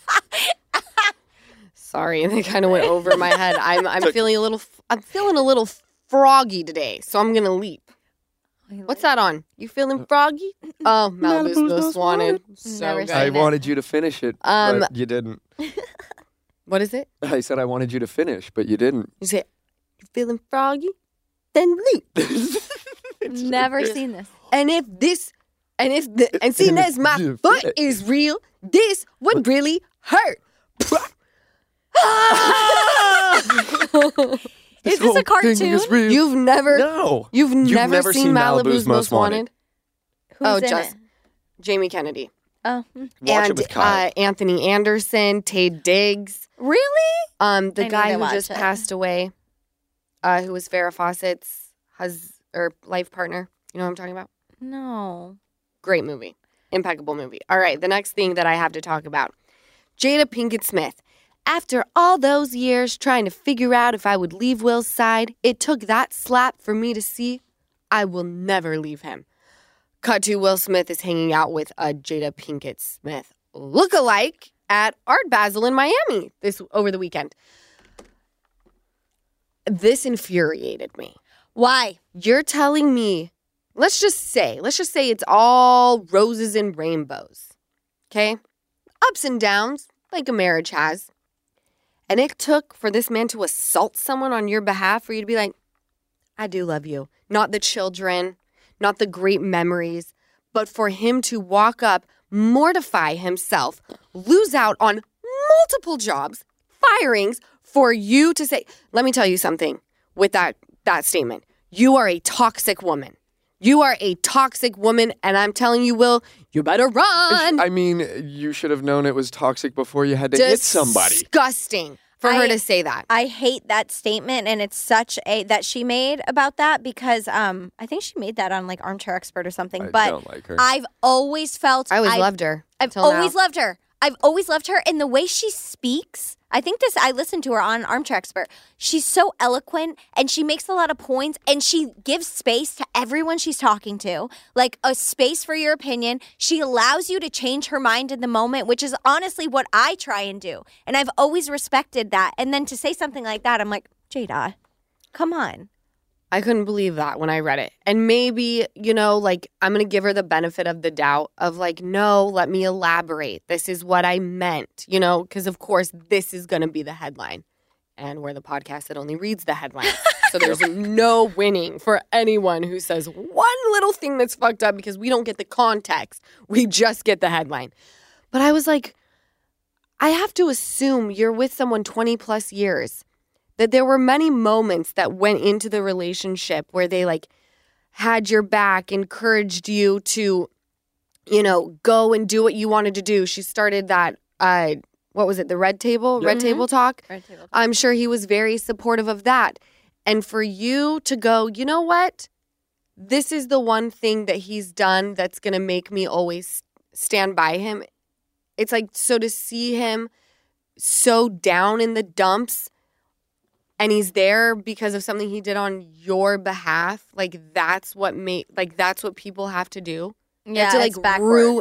Sorry, they kind of went over my head. I'm I'm feeling a little I'm feeling a little froggy today, so I'm gonna leap. What's that on? You feeling froggy? Oh, Malibu's Most Wanted. So Never good. seen I it. wanted you to finish it, Um, but you didn't. What is it? I said I wanted you to finish, but you didn't. You say, you feeling froggy? Then leap. Never seen this. And if this, and if the, and seeing as my Yeah, foot yeah. is real, this would really hurt. Is this whole a cartoon? thing is real. You've never, No. you've, You've never, never seen, seen Malibu's, Malibu's Most Most Wanted? Wanted? Who's oh, in just it? Jamie Kennedy. Oh, hmm. Watch and it with Kyle. Uh, Anthony Anderson, Tay Diggs, really? um, the I need guy to who watch just it. passed away, uh, who was Farrah Fawcett's hus or life partner. You know what I'm talking about? No. Great movie, impeccable movie. All right, the next thing that I have to talk about, Jada Pinkett Smith. After all those years trying to figure out if I would leave Will's side, it took that slap for me to see I will never leave him. Cut to Will Smith is hanging out with a Jada Pinkett Smith lookalike at Art Basel in Miami this over the weekend. This infuriated me. Why? You're telling me, let's just say, let's just say it's all roses and rainbows, okay? Ups and downs, like a marriage has. And it took for this man to assault someone on your behalf for you to be like, I do love you. Not the children, not the great memories, but for him to walk up, mortify himself, lose out on multiple jobs, firings, for you to say, let me tell you something with that, that statement. You are a toxic woman. You are a toxic woman, and I'm telling you, Will, you better run. I mean, you should have known it was toxic before you had to hit somebody. Disgusting for her I- to say that. I hate that statement, and it's such a that she made about that because um I think she made that on like Armchair Expert or something. I but don't like her. I've always felt I always I've- loved her. I've till always now. loved her. I've always loved her, and the way she speaks. I think this. I listened to her on Armchair Expert. She's so eloquent, and she makes a lot of points, and she gives space to everyone she's talking to, like a space for your opinion. She allows you to change her mind in the moment, which is honestly what I try and do, and I've always respected that. And then to say something like that, I'm like, Jada, come on. I couldn't believe that when I read it. And maybe, you know, like, I'm going to give her the benefit of the doubt of like, no, let me elaborate. This is what I meant, you know, because of course this is going to be the headline. And we're the podcast that only reads the headline. So there's no winning for anyone who says one little thing that's fucked up because we don't get the context. We just get the headline. But I was like, I have to assume you're with someone twenty plus years. that there were many moments that went into the relationship where they like had your back, encouraged you to, you know, go and do what you wanted to do. She started that, uh, what was it, the Red Table? Yep. Red Table Talk? Red Table Talk. I'm sure he was very supportive of that. And for you to go, you know what? This is the one thing that he's done that's going to make me always stand by him. It's like, so to see him so down in the dumps and he's there because of something he did on your behalf, like that's what made, like that's what people have to do. They have Yeah, to, like, it's backwards. ru-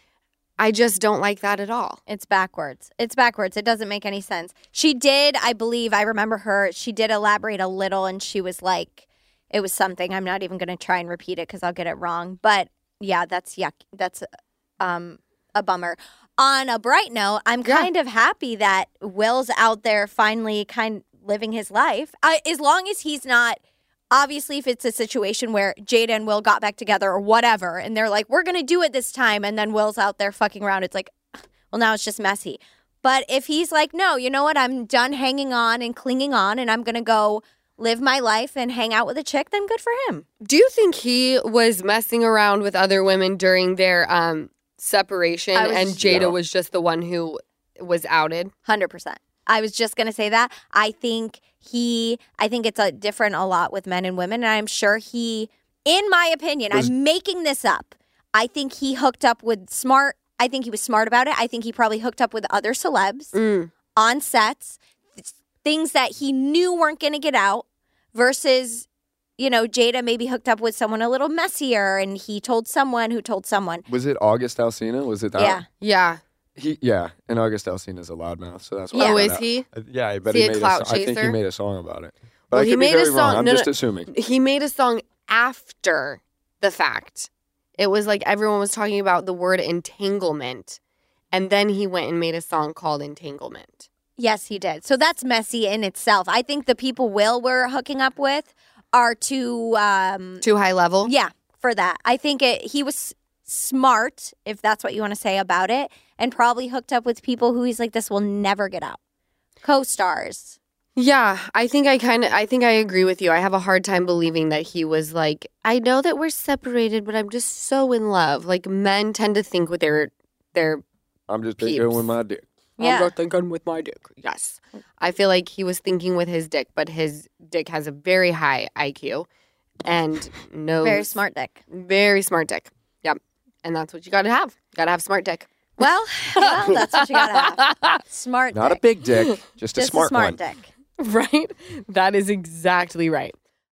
I just don't like that at all. It's backwards. It's backwards. It doesn't make any sense. She did, I believe, I remember her, she did elaborate a little and she was like, it was something. I'm not even going to try and repeat it because I'll get it wrong. But yeah, that's yuck. That's um, a bummer. On a bright note, I'm Yeah. kind of happy that Will's out there finally kind living his life. I, as long as he's not, obviously, if it's a situation where Jada and Will got back together or whatever, and they're like, we're going to do it this time, and then Will's out there fucking around, it's like, well, now it's just messy. But if he's like, no, you know what, I'm done hanging on and clinging on, and I'm going to go live my life and hang out with a chick, then good for him. Do you think he was messing around with other women during their um, separation I was- and Jada Yeah. was just the one who was outed? one hundred percent. I was just going to say that. I think he, I think it's a different a lot with men and women. And I'm sure he, in my opinion, Was- I'm making this up. I think he hooked up with smart, I think he was smart about it. I think he probably hooked up with other celebs Mm. on sets, th- things that he knew weren't going to get out versus, you know, Jada maybe hooked up with someone a little messier and he told someone who told someone. Was it August Alsina? Was it that? Yeah. Yeah. He, yeah, and August Alsina's a loudmouth, so that's why. Yeah. I Oh, got is out. he? Uh, Yeah, I bet Is he he a made clout a, so- I think he chaser? made a song about it. But Well, I he could made be a very wrong. song- I'm no, just no. assuming. He made a song after the fact. It was like everyone was talking about the word entanglement. And then he went and made a song called Entanglement. Yes, he did. So that's messy in itself. I think the people Will were hooking up with are too, um, Too high level? yeah, for that. I think it, he was smart, if that's what you want to say about it, and probably hooked up with people who he's like, this will never get out. Co-stars. Yeah, I think I kind of I think I agree with you. I have a hard time believing that he was like, I know that we're separated, but I'm just so in love. Like men tend to think with their their I'm just Peeps. thinking with my dick. Yeah. I'm not thinking with my dick. Yes. I feel like he was thinking with his dick, but his dick has a very high I Q and no Very smart dick. Very smart dick. Yep. And that's what you got to have. Got to have smart dick. Well, well, that's what you gotta have. Smart Not dick. a big dick, just a Just smart, a smart one. dick. Right? That is exactly right.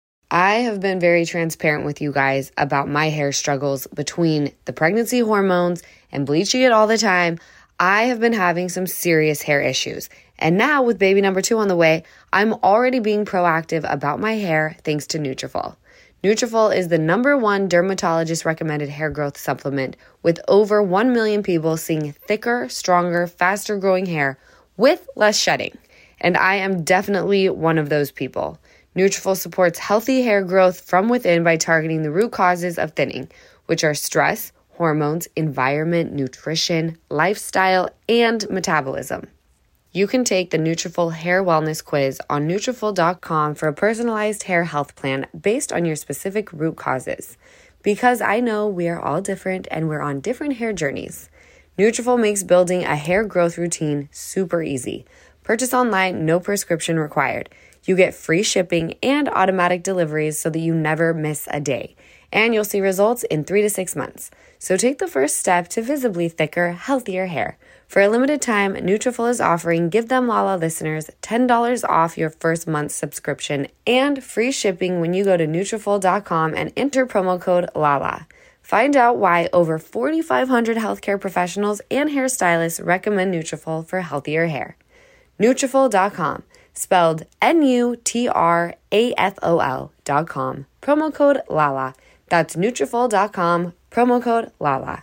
I have been very transparent with you guys about my hair struggles between the pregnancy hormones and bleaching it all the time. I have been having some serious hair issues. And now with baby number two on the way, I'm already being proactive about my hair thanks to Nutrafol. Nutrafol is the number one dermatologist recommended hair growth supplement with over one million people seeing thicker, stronger, faster growing hair with less shedding. And I am definitely one of those people. Nutrafol supports healthy hair growth from within by targeting the root causes of thinning, which are stress, hormones, environment, nutrition, lifestyle, and metabolism. You can take the Nutrafol Hair Wellness Quiz on Nutrafol dot com for a personalized hair health plan based on your specific root causes. Because I know we are all different and we're on different hair journeys. Nutrafol makes building a hair growth routine super easy. Purchase online, no prescription required. You get free shipping and automatic deliveries so that you never miss a day. And you'll see results in three to six months. So take the first step to visibly thicker, healthier hair. For a limited time, Nutrafol is offering Give Them Lala listeners ten dollars off your first month's subscription and free shipping when you go to Nutrafol dot com and enter promo code LALA. Find out why over forty-five hundred healthcare professionals and hairstylists recommend Nutrafol for healthier hair. Nutrafol dot com, spelled N U T R A F O L dot com, promo code LALA. That's Nutrafol dot com, promo code LALA.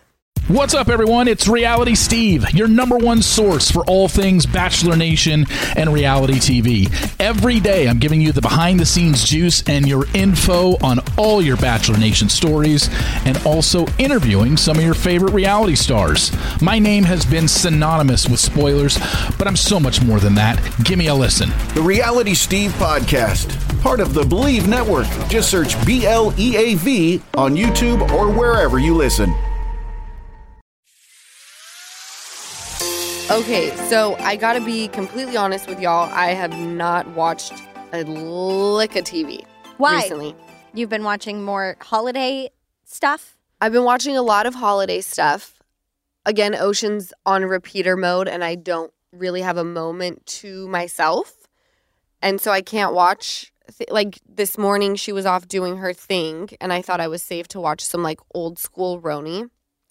What's up, everyone? It's Reality Steve, your number one source for all things Bachelor Nation and reality T V. Every day, I'm giving you the behind-the-scenes juice and your info on all your Bachelor Nation stories, and also interviewing some of your favorite reality stars. My name has been synonymous with spoilers, but I'm so much more than that. Give me a listen. The Reality Steve Podcast, part of the Believe Network. Just search B L E A V on YouTube or wherever you listen. Okay, so I gotta be completely honest with y'all. I have not watched a lick of T V Why? recently. You've been watching more holiday stuff? I've been watching a lot of holiday stuff. Again, Ocean's on repeater mode, and I don't really have a moment to myself. And so I can't watch. Th- like this morning, she was off doing her thing, and I thought I was safe to watch some like old school Roni.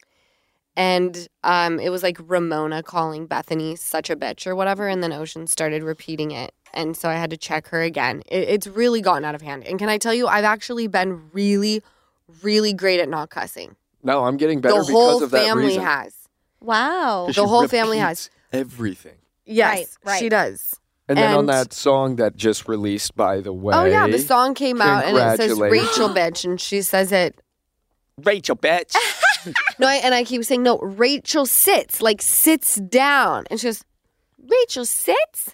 And um, it was like Ramona calling Bethany such a bitch or whatever. And then Ocean started repeating it. And so I had to check her again. It, it's really gotten out of hand. And can I tell you, I've actually been really, really great at not cussing. No, I'm getting better the whole because of that family reason. has. Wow. 'Cause The she whole family repeats has. everything. Yes, Right, right. she does. And then on And- that song that just released, by the way. Oh, yeah. The song came out and it says Congratulations. Rachel bitch. And she says it. Rachel, bitch. No, I, and I keep saying, no, Rachel sits, like sits down. And she goes, Rachel sits?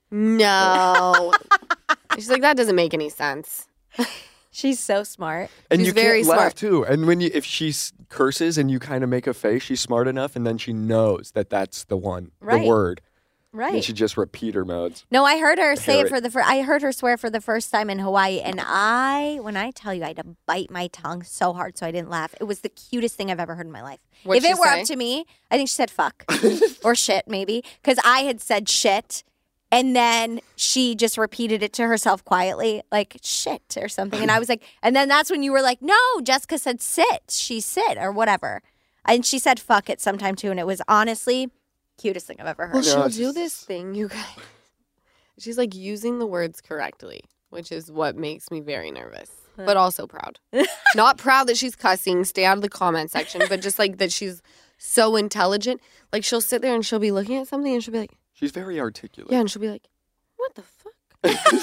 No. She's like, that doesn't make any sense. She's so smart. And She's you very can't laugh, smart. too. And when you, if she s- curses and you kind of make a face, she's smart enough, and then she knows that that's the one, Right. the word. Right. And she just repeater modes. No, I heard her say it Parrot. for the first. I heard her swear for the first time in Hawaii, and I, when I tell you, I had to bite my tongue so hard so I didn't laugh. It was the cutest thing I've ever heard in my life. What'd if she it were say? up to me, I think she said fuck or shit maybe, because I had said shit, and then she just repeated it to herself quietly, like shit or something, and I was like, and then that's when you were like, no, Jessica said sit, she sit or whatever, and she said fuck it sometime too, and it was honestly cutest thing I've ever heard. Well, No, she'll it's do just- this thing, you guys. She's like using the words correctly, which is what makes me very nervous, but also proud. Not proud that she's cussing, stay out of the comment section, but just like that she's so intelligent. Like she'll sit there and she'll be looking at something and she'll be like, She's very articulate. yeah, and she'll be like, what the fuck?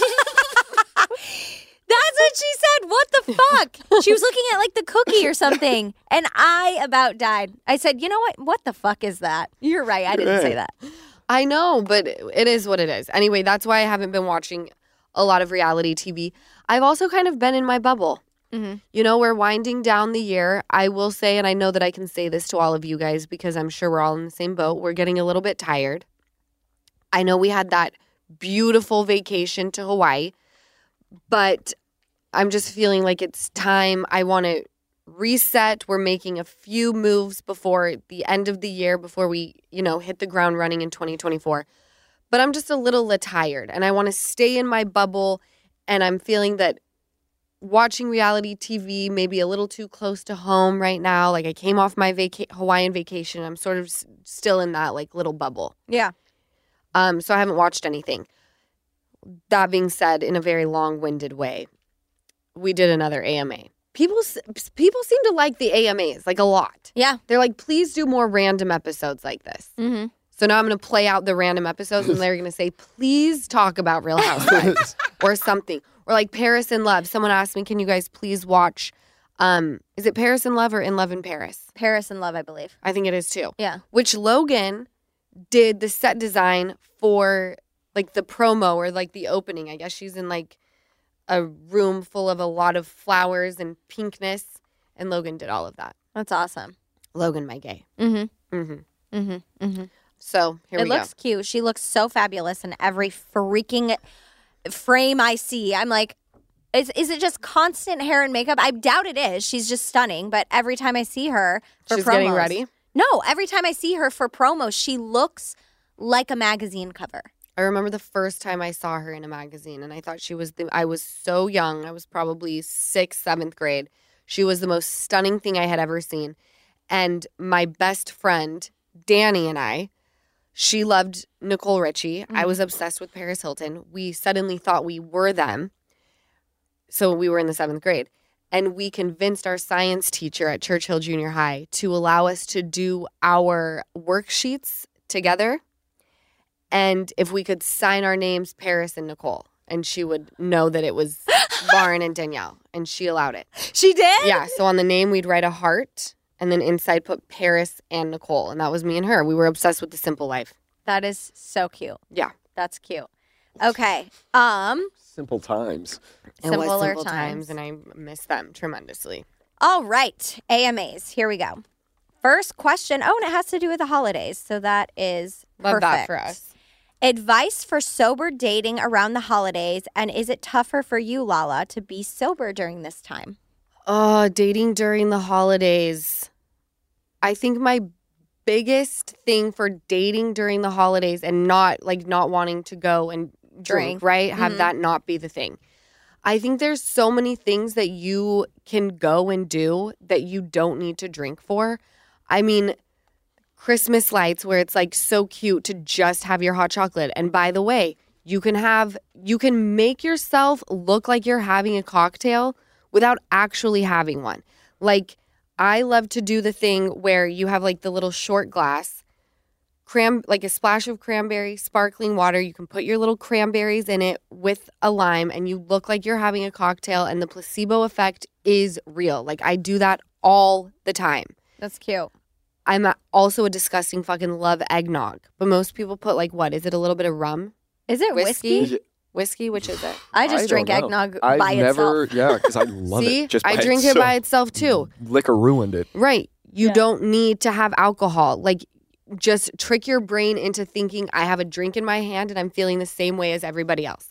That's what she said. What the fuck? She was looking at like the cookie or something. And I about died. I said, you know what? What the fuck is that? You're right. I didn't say that. I know, but it is what it is. Anyway, that's why I haven't been watching a lot of reality T V. I've also kind of been in my bubble. Mhm. You know, we're winding down the year. I will say, and I know that I can say this to all of you guys because I'm sure we're all in the same boat. We're getting a little bit tired. I know we had that beautiful vacation to Hawaii, but I'm just feeling like it's time. I want to reset. We're making a few moves before the end of the year, before we, you know, hit the ground running in twenty twenty-four. But I'm just a little tired and I want to stay in my bubble. And I'm feeling that watching reality T V may be a little too close to home right now. Like I came off my vaca- Hawaiian vacation. I'm sort of s- still in that like little bubble. Yeah. Um, so I haven't watched anything. That being said, in a very long-winded way, we did another A M A. People s- people seem to like the A M As, like a lot. Yeah. They're like, please do more random episodes like this. Mm-hmm. So now I'm going to play out the random episodes and they're going to say, please talk about Real Housewives or something. Or like Paris in Love. Someone asked me, can you guys please watch, um, is it Paris in Love or In Love in Paris? Paris in Love, I believe. I think it is too. Yeah. Which Logan did the set design for like the promo or like the opening. I guess she's in like a room full of a lot of flowers and pinkness. And Logan did all of that. That's awesome. Logan, my gay. Mm-hmm. Mm-hmm. Mm-hmm. Mm-hmm. So here It we looks cute. She looks so fabulous in every freaking frame I see. I'm like, is is it just constant hair and makeup? I doubt it is. She's just stunning. But every time I see her for She's promos, getting ready? No, every time I see her for promos, she looks like a magazine cover. I remember the first time I saw her in a magazine, and I thought she was the, I was so young. I was probably sixth, seventh grade. She was the most stunning thing I had ever seen. And my best friend, Danny, and I, she loved Nicole Richie. Mm-hmm. I was obsessed with Paris Hilton. We suddenly thought we were them. So we were in the seventh grade. and we convinced our science teacher at Churchill Junior High to allow us to do our worksheets together. And if we could sign our names, Paris and Nicole, and she would know that it was Lauren and Danielle, and she allowed it. She did? Yeah, so on the name, we'd write a heart, and then inside put Paris and Nicole, and that was me and her. We were obsessed with the simple life. That is so cute. Yeah. That's cute. Okay. Um, Simple times. It was Simpler simple times. times, and I miss them tremendously. all right. A M As. Here we go. First question. Oh, and it has to do with the holidays. So that is Love perfect. that for us. Advice for sober dating around the holidays. And is it tougher for you, Lala, to be sober during this time? Oh, dating during the holidays. I think my biggest thing for dating during the holidays and not like not wanting to go and drink, Drink. right? Have Mhm. that not be the thing. I think there's so many things that you can go and do that you don't need to drink for. I mean, Christmas lights where it's like so cute to just have your hot chocolate. And by the way, you can have you can make yourself look like you're having a cocktail without actually having one. Like I love to do the thing where you have like the little short glass, cram like a splash of cranberry, sparkling water. You can put your little cranberries in it with a lime and you look like you're having a cocktail, and the placebo effect is real. Like I do that all the time. That's cute. I'm a- also a disgusting fucking love eggnog, but most people put like what? Is it a little bit of rum? Is it whiskey? Whiskey? Whiskey, which is it? I just I drink don't know. eggnog I've by never, itself. yeah, because I love See, it. Just I by drink it itself. by itself too. Liquor ruined it. Right. You Yeah. don't need to have alcohol. Like, just trick your brain into thinking I have a drink in my hand and I'm feeling the same way as everybody else.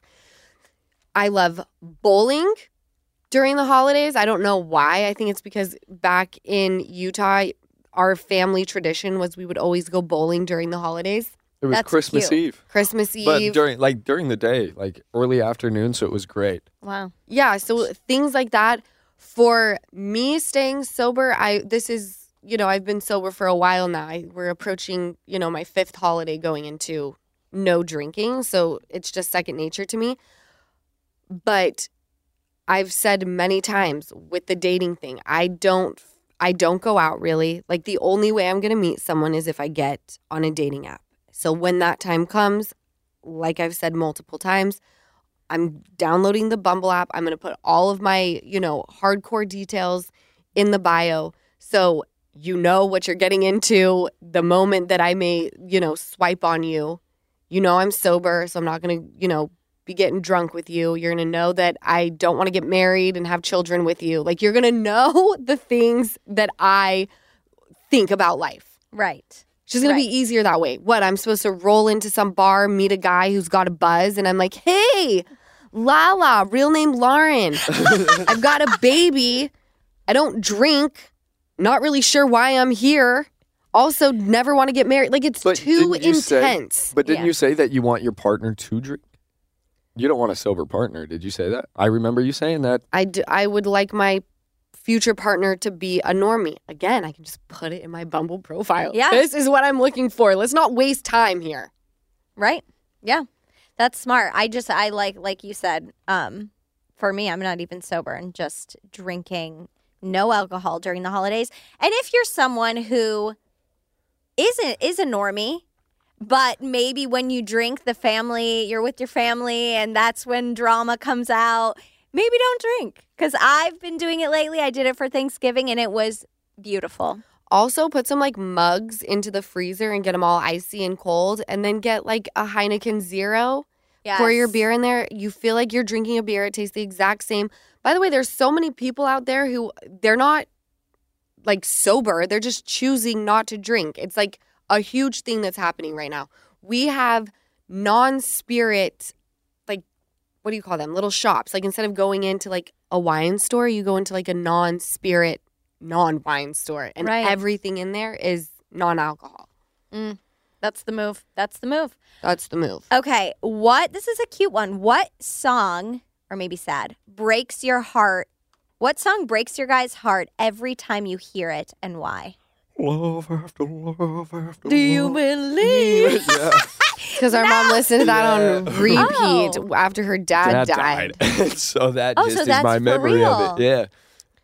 I love bowling during the holidays. I don't know why. I think it's because back in Utah, our family tradition was we would always go bowling during the holidays. It was That's Christmas cute. Eve. Christmas Eve. But during like during the day, like early afternoon, so it was great. Wow. Yeah, so things like that. For me staying sober, I this is, you know, I've been sober for a while now. I, we're approaching, you know, my fifth holiday going into no drinking, so it's just second nature to me. But I've said many times with the dating thing, I don't I don't go out really. Like the only way I'm going to meet someone is if I get on a dating app. So when that time comes, like I've said multiple times, I'm downloading the Bumble app. I'm going to put all of my, you know, hardcore details in the bio. So you know what you're getting into the moment that I may, you know, swipe on you. You know I'm sober, so I'm not going to, you know, be getting drunk with you. You're going to know that I don't want to get married and have children with you. Like you're going to know the things that I think about life. Right. It's just going Right. to be easier that way. What, I'm supposed to roll into some bar, meet a guy who's got a buzz, and I'm like, hey, Lala, real name Lauren. I've got a baby. I don't drink. Not really sure why I'm here. Also, never want to get married. Like, it's But too didn't you say- intense. But didn't Yeah. you say that you want your partner to drink? You don't want a sober partner. Did you say that? I remember you saying that. I, d- I would like my future partner to be a normie. Again, I can just put it in my Bumble profile. Yeah. This is what I'm looking for. Let's not waste time here. Right. Yeah. That's smart. I just, I like, like you said, um, for me, I'm not even sober and just drinking no alcohol during the holidays. And if you're someone who isn't, is a normie, but maybe when you drink, the family, you're with your family and that's when drama comes out, maybe don't drink. Because I've been doing it lately. I did it for Thanksgiving and it was beautiful. Also, put some like mugs into the freezer and get them all icy and cold, and then get like a Heineken Zero. Pour your Yes. beer in there. You feel like you're drinking a beer. It tastes the exact same. By the way, there's so many people out there who they're not like sober. They're just choosing not to drink. It's like a huge thing that's happening right now. We have non-spirit, like, what do you call them? Little shops. Like instead of going into like a wine store, you go into like a non-spirit, non-wine store. And Right. everything in there is non-alcohol. Mm, that's the move. That's the move. That's the move. Okay, what, this is a cute one. What song, or maybe sad, breaks your heart? What song breaks your guy's heart every time you hear it and why? Love after love after Do you believe? Yeah. Because our mom listened to that Yeah. on repeat Oh. after her dad, Dad died. died. So that Oh, just so is that's my for memory of real. it. Yeah.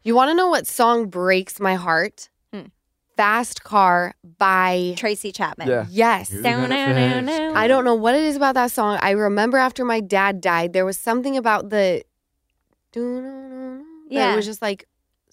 You want to know what song breaks my heart? Hmm. Fast Car by Tracy Chapman. Yeah. Yes. Down, down, down, down. I don't know what it is about that song. I remember after my dad died, there was something about the that Yeah. it was just like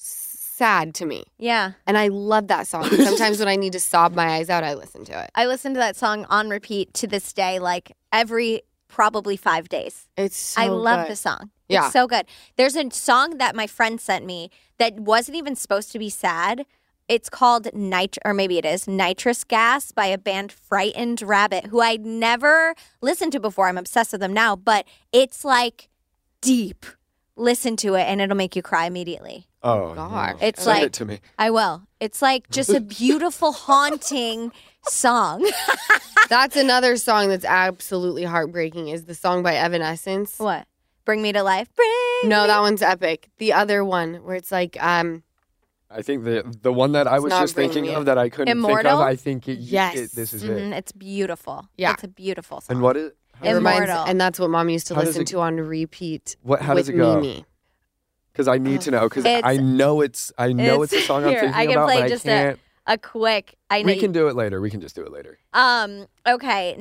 sad to me. Yeah. And I love that song. Sometimes when I need to sob my eyes out, I listen to it. I listen to that song on repeat to this day, like every probably five days. It's so I love good. the song. Yeah. It's so good. There's a song that my friend sent me that wasn't even supposed to be sad. It's called Nit, or maybe it is Nitrous Gas by a band Frightened Rabbit, who I'd never listened to before. I'm obsessed with them now, but it's like deep. Listen to it and it'll make you cry immediately. Oh, gosh. no. It's Send like- it to me. I will. It's like just a beautiful, haunting song. That's another song that's absolutely heartbreaking is the song by Evanescence. What? Bring Me to Life. Bring No, me- that one's epic. The other one where it's like, um, I think the the one that I It's was not just bringing thinking me of in. that I couldn't think Immortal? of, I think it, Yes. it, this is Mhm, it. it's beautiful. Yeah. It's a beautiful song. And what is it reminds, Immortal. and that's what Mom used to How does listen it- to on repeat. what? How with does it go? Mimi. Because I need to know. Because It's- I know it's I know it's, a song I'm Here, thinking I can about, play but just I a- can't. A quick. I know. We you- can do it later. We can just do it later. Um. Okay.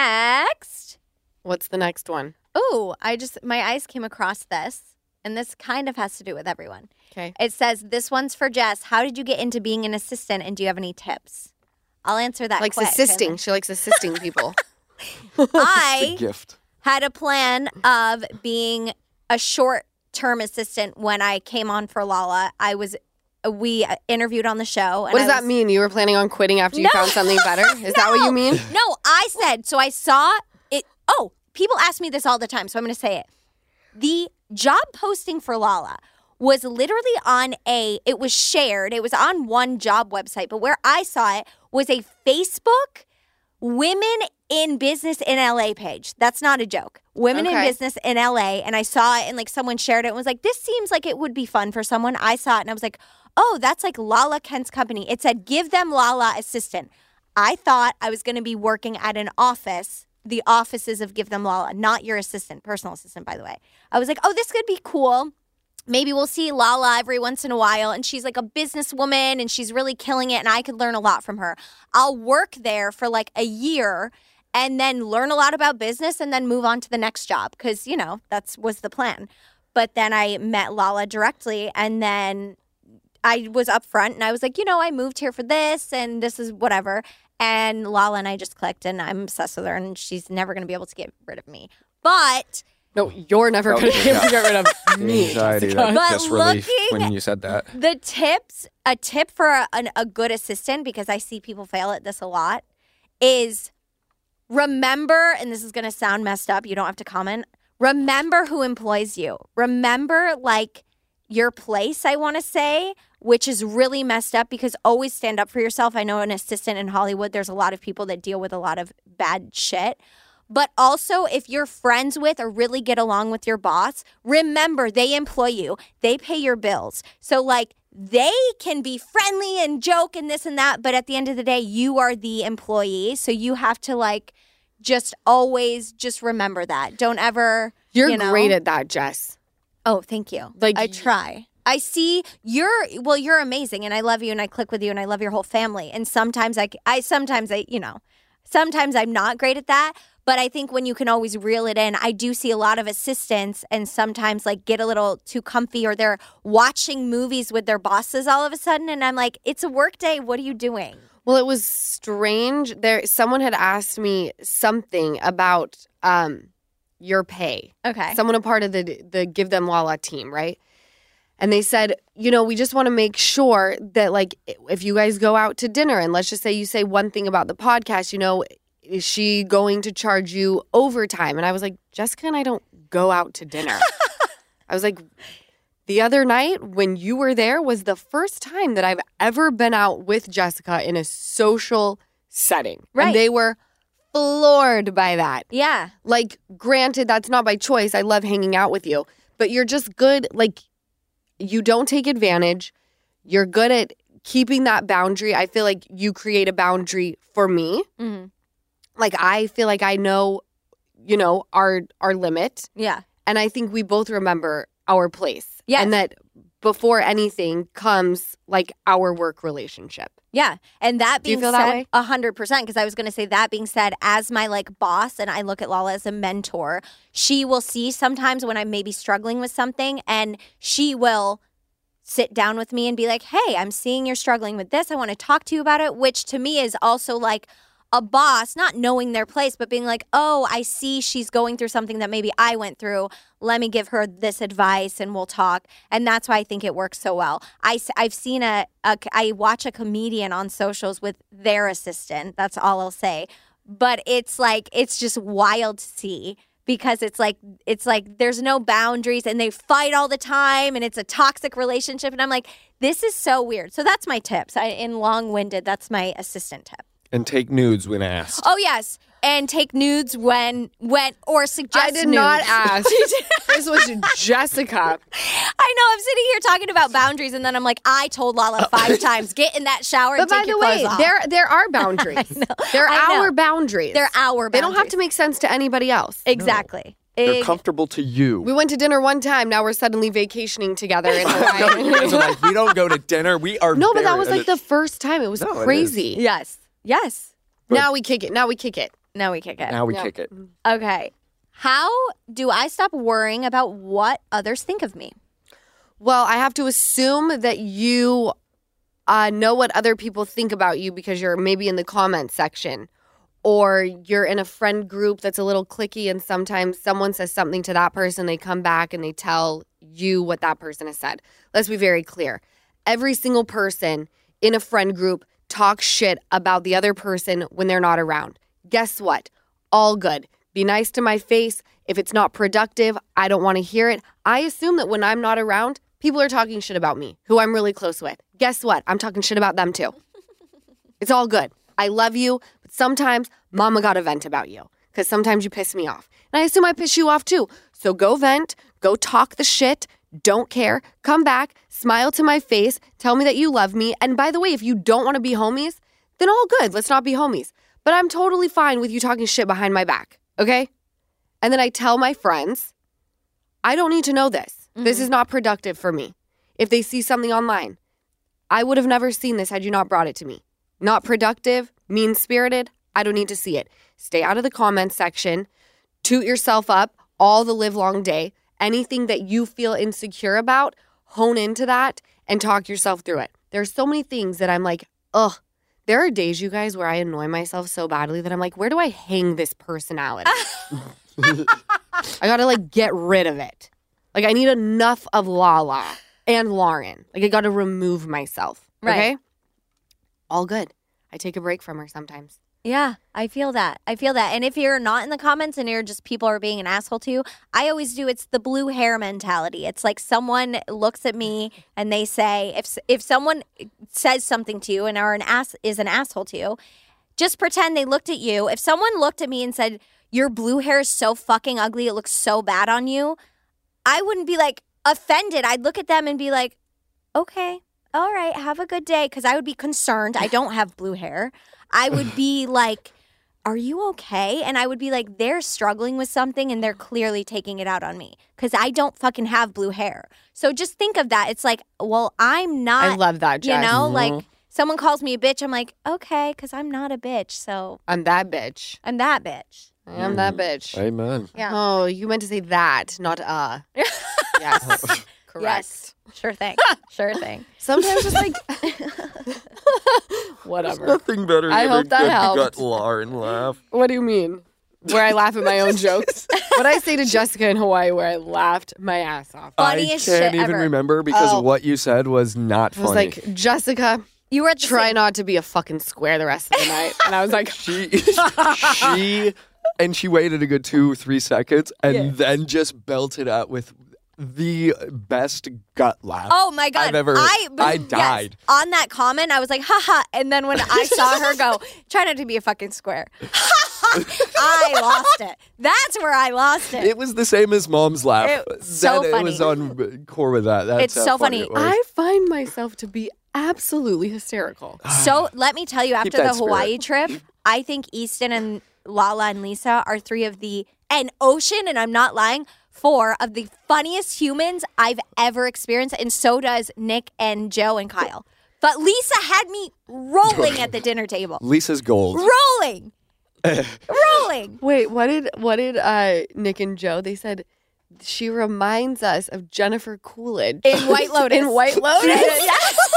Next. What's the next one? Ooh, I just my eyes came across this, and this kind of has to do with everyone. Okay. It says this one's for Jess. How did you get into being an assistant, and do you have any tips? I'll answer that. Likes quick. assisting. She likes assisting people. It's a I gift. had a plan of being a short-term assistant when I came on for Lala. I was. We interviewed on the show. And What does I that was- mean? You were planning on quitting after you No. found something better? Is that what you mean? No, I said, so I saw it. Oh, people ask me this all the time, so I'm going to say it. The job posting for Lala was literally on a, it was shared, it was on one job website, but where I saw it was a Facebook Women in Business in L A page. That's not a joke. Women in Okay. Business in L A. And I saw it and like someone shared it and was like, this seems like it would be fun for someone. I saw it and I was like, oh, that's like Lala Kent's company. It said, give them Lala assistant. I thought I was going to be working at an office, the offices of Give Them Lala, not your assistant, personal assistant, by the way. I was like, oh, this could be cool. Maybe we'll see Lala every once in a while. And she's like a businesswoman and she's really killing it. And I could learn a lot from her. I'll work there for like a year and then learn a lot about business and then move on to the next job. Because, you know, that's was the plan. But then I met Lala directly and then I was upfront and I was like, you know, I moved here for this and this is whatever. And Lala and I just clicked and I'm obsessed with her and she's never going to be able to get rid of me. But No, you're never Oh, going to be able to get rid of The me. anxiety, that But just relief looking- when you said that. the tips, a tip for a, an, a good assistant, because I see people fail at this a lot, is remember, and this is going to sound messed up, you don't have to comment, remember who employs you. Remember, like, your place, I want to say, which is really messed up because always stand up for yourself. I know an assistant in Hollywood, there's a lot of people that deal with a lot of bad shit. But also, if you're friends with or really get along with your boss, remember they employ you. They pay your bills. So, like, they can be friendly and joke and this and that. But at the end of the day, you are the employee. So you have to, like, just always just remember that. Don't ever. You're you know? great at that, Jess. Oh, thank you. Like, I y- try. I see you're well. You're amazing, and I love you, and I click with you, and I love your whole family. And sometimes I, I sometimes I, you know, sometimes I'm not great at that. But I think when you can always reel it in, I do see a lot of assistants, and sometimes like get a little too comfy, or they're watching movies with their bosses all of a sudden, and I'm like, it's a work day. What are you doing? Well, it was strange. There, someone had asked me something about um, your pay. Okay. Someone a part of the the Give Them Lala team, right? And they said, you know, we just want to make sure that, like, if you guys go out to dinner, and let's just say you say one thing about the podcast, you know, is she going to charge you overtime? And I was like, Jessica and I don't go out to dinner. I was like, the other night when you were there was the first time that I've ever been out with Jessica in a social setting. Right. And they were floored by that. Yeah. Like, granted, that's not by choice. I love hanging out with you. But you're just good. Like, you don't take advantage. You're good at keeping that boundary. I feel like you create a boundary for me. Mm-hmm. Like, I feel like I know, you know, our our limit. Yeah. And I think we both remember our place. Yes. And that before anything comes like our work relationship. Yeah. And that Do you being feel that said, way? a hundred percent, because I was going to say that being said, as my like boss, and I look at Lala as a mentor, she will see sometimes when I'm maybe struggling with something, and she will sit down with me and be like, hey, I'm seeing you're struggling with this. I want to talk to you about it, which to me is also like a boss, not knowing their place, but being like, oh, I see she's going through something that maybe I went through. Let me give her this advice and we'll talk. And that's why I think it works so well. I, I've seen a, a, I watch a comedian on socials with their assistant. That's all I'll say. But it's like, it's just wild to see because it's like, it's like there's no boundaries and they fight all the time and it's a toxic relationship. And I'm like, this is so weird. So that's my tips. I, in long-winded, that's my assistant tip. And take nudes when asked. Oh, yes. And take nudes when, when, or suggest I did nudes. not ask. This was Jessica. I know. I'm sitting here talking about boundaries, and then I'm like, I told Lala five times, get in that shower But and by take the your way, clothes off. there there are boundaries. They're I know. our boundaries. They're our They don't have boundaries. to make sense to anybody else. Exactly. They're Eg- comfortable to you. We went to dinner one time. Now we're suddenly vacationing together in Hawaii. You guys are like, we don't go to dinner. We are No, but that very- was like the first time. It was No, it crazy. Yes. Yes. Now we kick it. Now we kick it. Now we kick it. Now we Yeah. kick it. Okay. How do I stop worrying about what others think of me? Well, I have to assume that you uh, know what other people think about you because you're maybe in the comment section or you're in a friend group that's a little cliquey and sometimes someone says something to that person, they come back and they tell you what that person has said. Let's be very clear. Every single person in a friend group talk shit about the other person when they're not around. Guess what? All good. Be nice to my face. If it's not productive, I don't want to hear it. I assume that when I'm not around, people are talking shit about me, who I'm really close with. Guess what? I'm talking shit about them too. It's all good. I love you, but sometimes mama got to vent about you because sometimes you piss me off. And I assume I piss you off too. So go vent, go talk the shit. Don't care. Come back, smile to my face, tell me that you love me. And by the way, if you don't want to be homies, then all good. Let's not be homies. But I'm totally fine with you talking shit behind my back, okay? And then I tell my friends, I don't need to know this. Mm-hmm. This is not productive for me. If they see something online, I would have never seen this had you not brought it to me. Not productive, mean-spirited, I don't need to see it. Stay out of the comments section. Toot yourself up all the live long day. Anything that you feel insecure about, hone into that and talk yourself through it. There's so many things that I'm like, ugh. There are days, you guys, where I annoy myself so badly that I'm like, where do I hang this personality? I gotta like get rid of it. Like I need enough of Lala and Lauren. Like I gotta remove myself. Okay? Right. All good. I take a break from her sometimes. Yeah, I feel that. I feel that. And if you're not in the comments and you're just people are being an asshole to you, I always do. It's the blue hair mentality. It's like someone looks at me and they say, if if someone says something to you and are an ass is an asshole to you, just pretend they looked at you. If someone looked at me and said, your blue hair is so fucking ugly, it looks so bad on you, I wouldn't be like offended. I'd look at them and be like, okay, all right, have a good day. Because I would be concerned. I don't have blue hair. I would be like, are you okay? And I would be like, they're struggling with something and they're clearly taking it out on me because I don't fucking have blue hair. So just think of that. It's like, well, I'm not. I love that, Jess. You know, Mhm. like someone calls me a bitch. I'm like, okay, because I'm not a bitch. So I'm that bitch. I'm that bitch. I am that bitch. Amen. Yeah. Oh, you meant to say that, not uh. Yes. Correct. Yes. Sure thing. Sure thing. Sometimes just like whatever. Nothing better I than hope a that good helped. gut Lauren laugh. What do you mean? Where I laugh at my own jokes? What I say to Jessica in Hawaii where I laughed my ass off. Funniest I can't shit even ever. remember because Oh. what you said was not I was funny. like, Jessica, You were at the try same- not to be a fucking square the rest of the night. And I was like, she, she, and she waited a good two, three seconds and then just belted out with the best gut laugh. Oh my God. I've ever. I, I yes, died. on that comment, I was like, haha. And then when I saw her go, try not to be a fucking square. I lost it. That's where I lost it. It was the same as Mom's laugh. It was so that, funny. It was on core with that. That's It's how so funny. funny. It was. I find myself to be absolutely hysterical. So let me tell you, after the that spirit. Hawaii trip, I think Easton and Lala and Lisa are three of the, and Ocean, and I'm not lying, four of the funniest humans I've ever experienced, and so does Nick and Joe and Kyle. But Lisa had me rolling at the dinner table. Lisa's gold. Rolling. rolling. Wait, what did what did uh, Nick and Joe? They said she reminds us of Jennifer Coolidge In White Lotus. in White Lotus.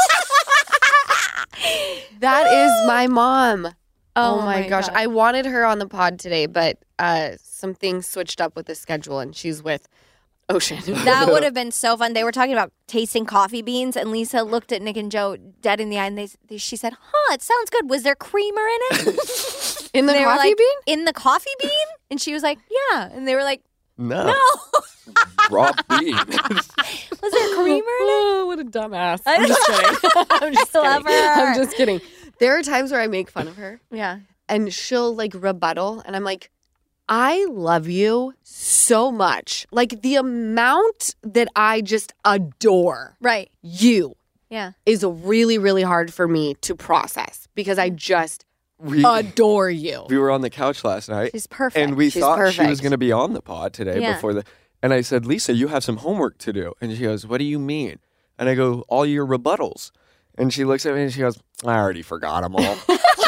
That is my mom. Oh, Oh my, my gosh. God. I wanted her on the pod today, but uh, some things switched up with the schedule, and she's with Ocean. That would have been so fun. They were talking about tasting coffee beans, and Lisa looked at Nick and Joe dead in the eye, and they, they she said, huh, it sounds good. Was there creamer in it? In the They were coffee like, bean? In the coffee bean? And she was like, yeah. And they were like, No. no. Raw bean. Was there creamer in it? Oh, what a dumbass. I'm just kidding. I'm just I love kidding. her. I'm just kidding. There are times where I make fun of her, Yeah. and she'll like rebuttal, and I'm like, I love you so much. Like the amount that I just adore Right. you Yeah. is really, really hard for me to process because I just We, adore you. we were on the couch last night. She's perfect. And we She's thought she perfect. was going to be on the pod today Yeah. before the. And I said, Lisa, you have some homework to do. And she goes, what do you mean? And I go, all your rebuttals. And she looks at me and she goes, I already forgot them all.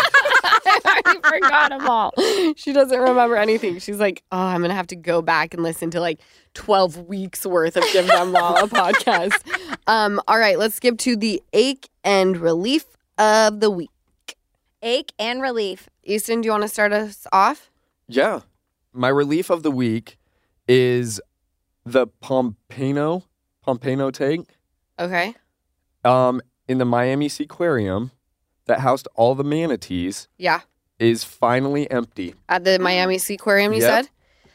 I already forgot them all. She doesn't remember anything. She's like, oh, I'm going to have to go back and listen to like twelve weeks worth of Give Them All a podcast. Um, all right, let's skip to the ache and relief of the week. Ache and relief. Easton, do you want to start us off? Yeah. My relief of the week is the Pompano, Pompano tank Okay. um, in the Miami Seaquarium that housed all the manatees Yeah. is finally empty. At the Miami Seaquarium, you Yep. said?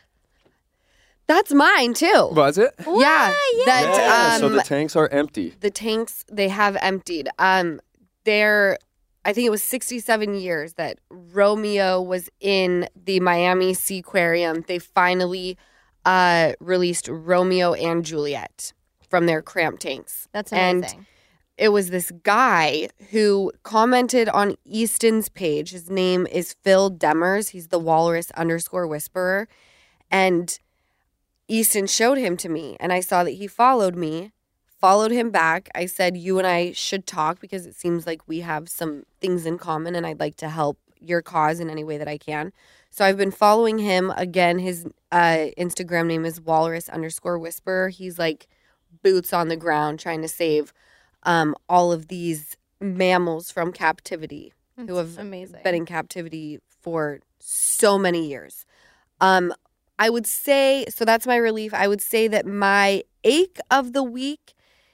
That's mine, too. Was it? Yeah. That, Yeah, so um, the tanks are empty. the tanks they have emptied. Um, they're, I think it was sixty-seven years that Romeo was in the Miami Seaquarium. They finally uh, released Romeo and Juliet from their cramped tanks. That's And amazing. it was this guy who commented on Easton's page. His name is Phil Demers. He's the walrus underscore whisperer. And Easton showed him to me, and I saw that he followed me, followed him back. I said, you and I should talk because it seems like we have some things in common, and I'd like to help your cause in any way that I can. So I've been following him. Again, his uh, Instagram name is walrus underscore whisperer. He's like boots on the ground trying to save um, all of these mammals from captivity who That's have amazing. been in captivity for so many years. Um, I would say, so that's my relief. I would say that my ache of the week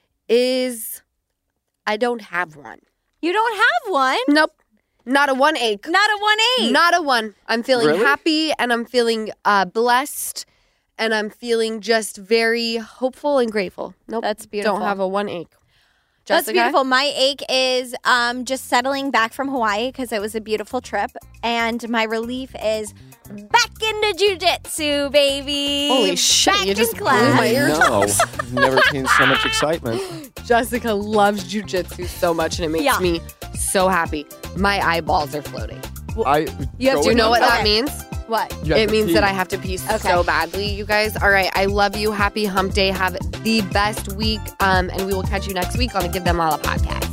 is I don't have one. You don't have one? Nope. Not a one ache. Not a one eight. Not a one. I'm feeling Really? happy and I'm feeling uh, blessed and I'm feeling just very hopeful and grateful. Nope. That's beautiful. Don't have a one ache. That's Jessica? beautiful. My ache is um, just settling back from Hawaii because it was a beautiful trip. And my relief is back into jujitsu, baby. Holy shit, Back you in just blew class. my ear. No, I've never seen so much excitement. Jessica loves jujitsu so much and it makes Yeah. me so happy. My eyeballs are floating. I You have go to in know on what that. that means? What? You have It to means pee. that I have to pee so badly, you guys. All right, I love you. Happy hump day. Have the best week. Um, and we will catch you next week on the Give Them All a podcast.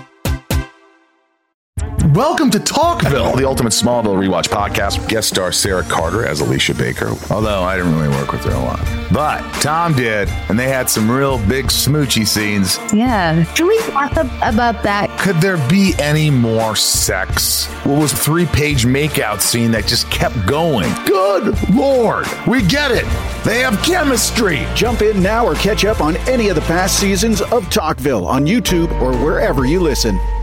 Welcome to Talkville. The Ultimate Smallville Rewatch Podcast. Guest star Sarah Carter as Alicia Baker. Although I didn't really work with her a lot. But Tom did, and they had some real big smoochy scenes. Yeah. Can we talk ab- about that? Could there be any more sex? What was a three-page makeout scene that just kept going? Good Lord. We get it. They have chemistry. Jump in now or catch up on any of the past seasons of Talkville on YouTube or wherever you listen.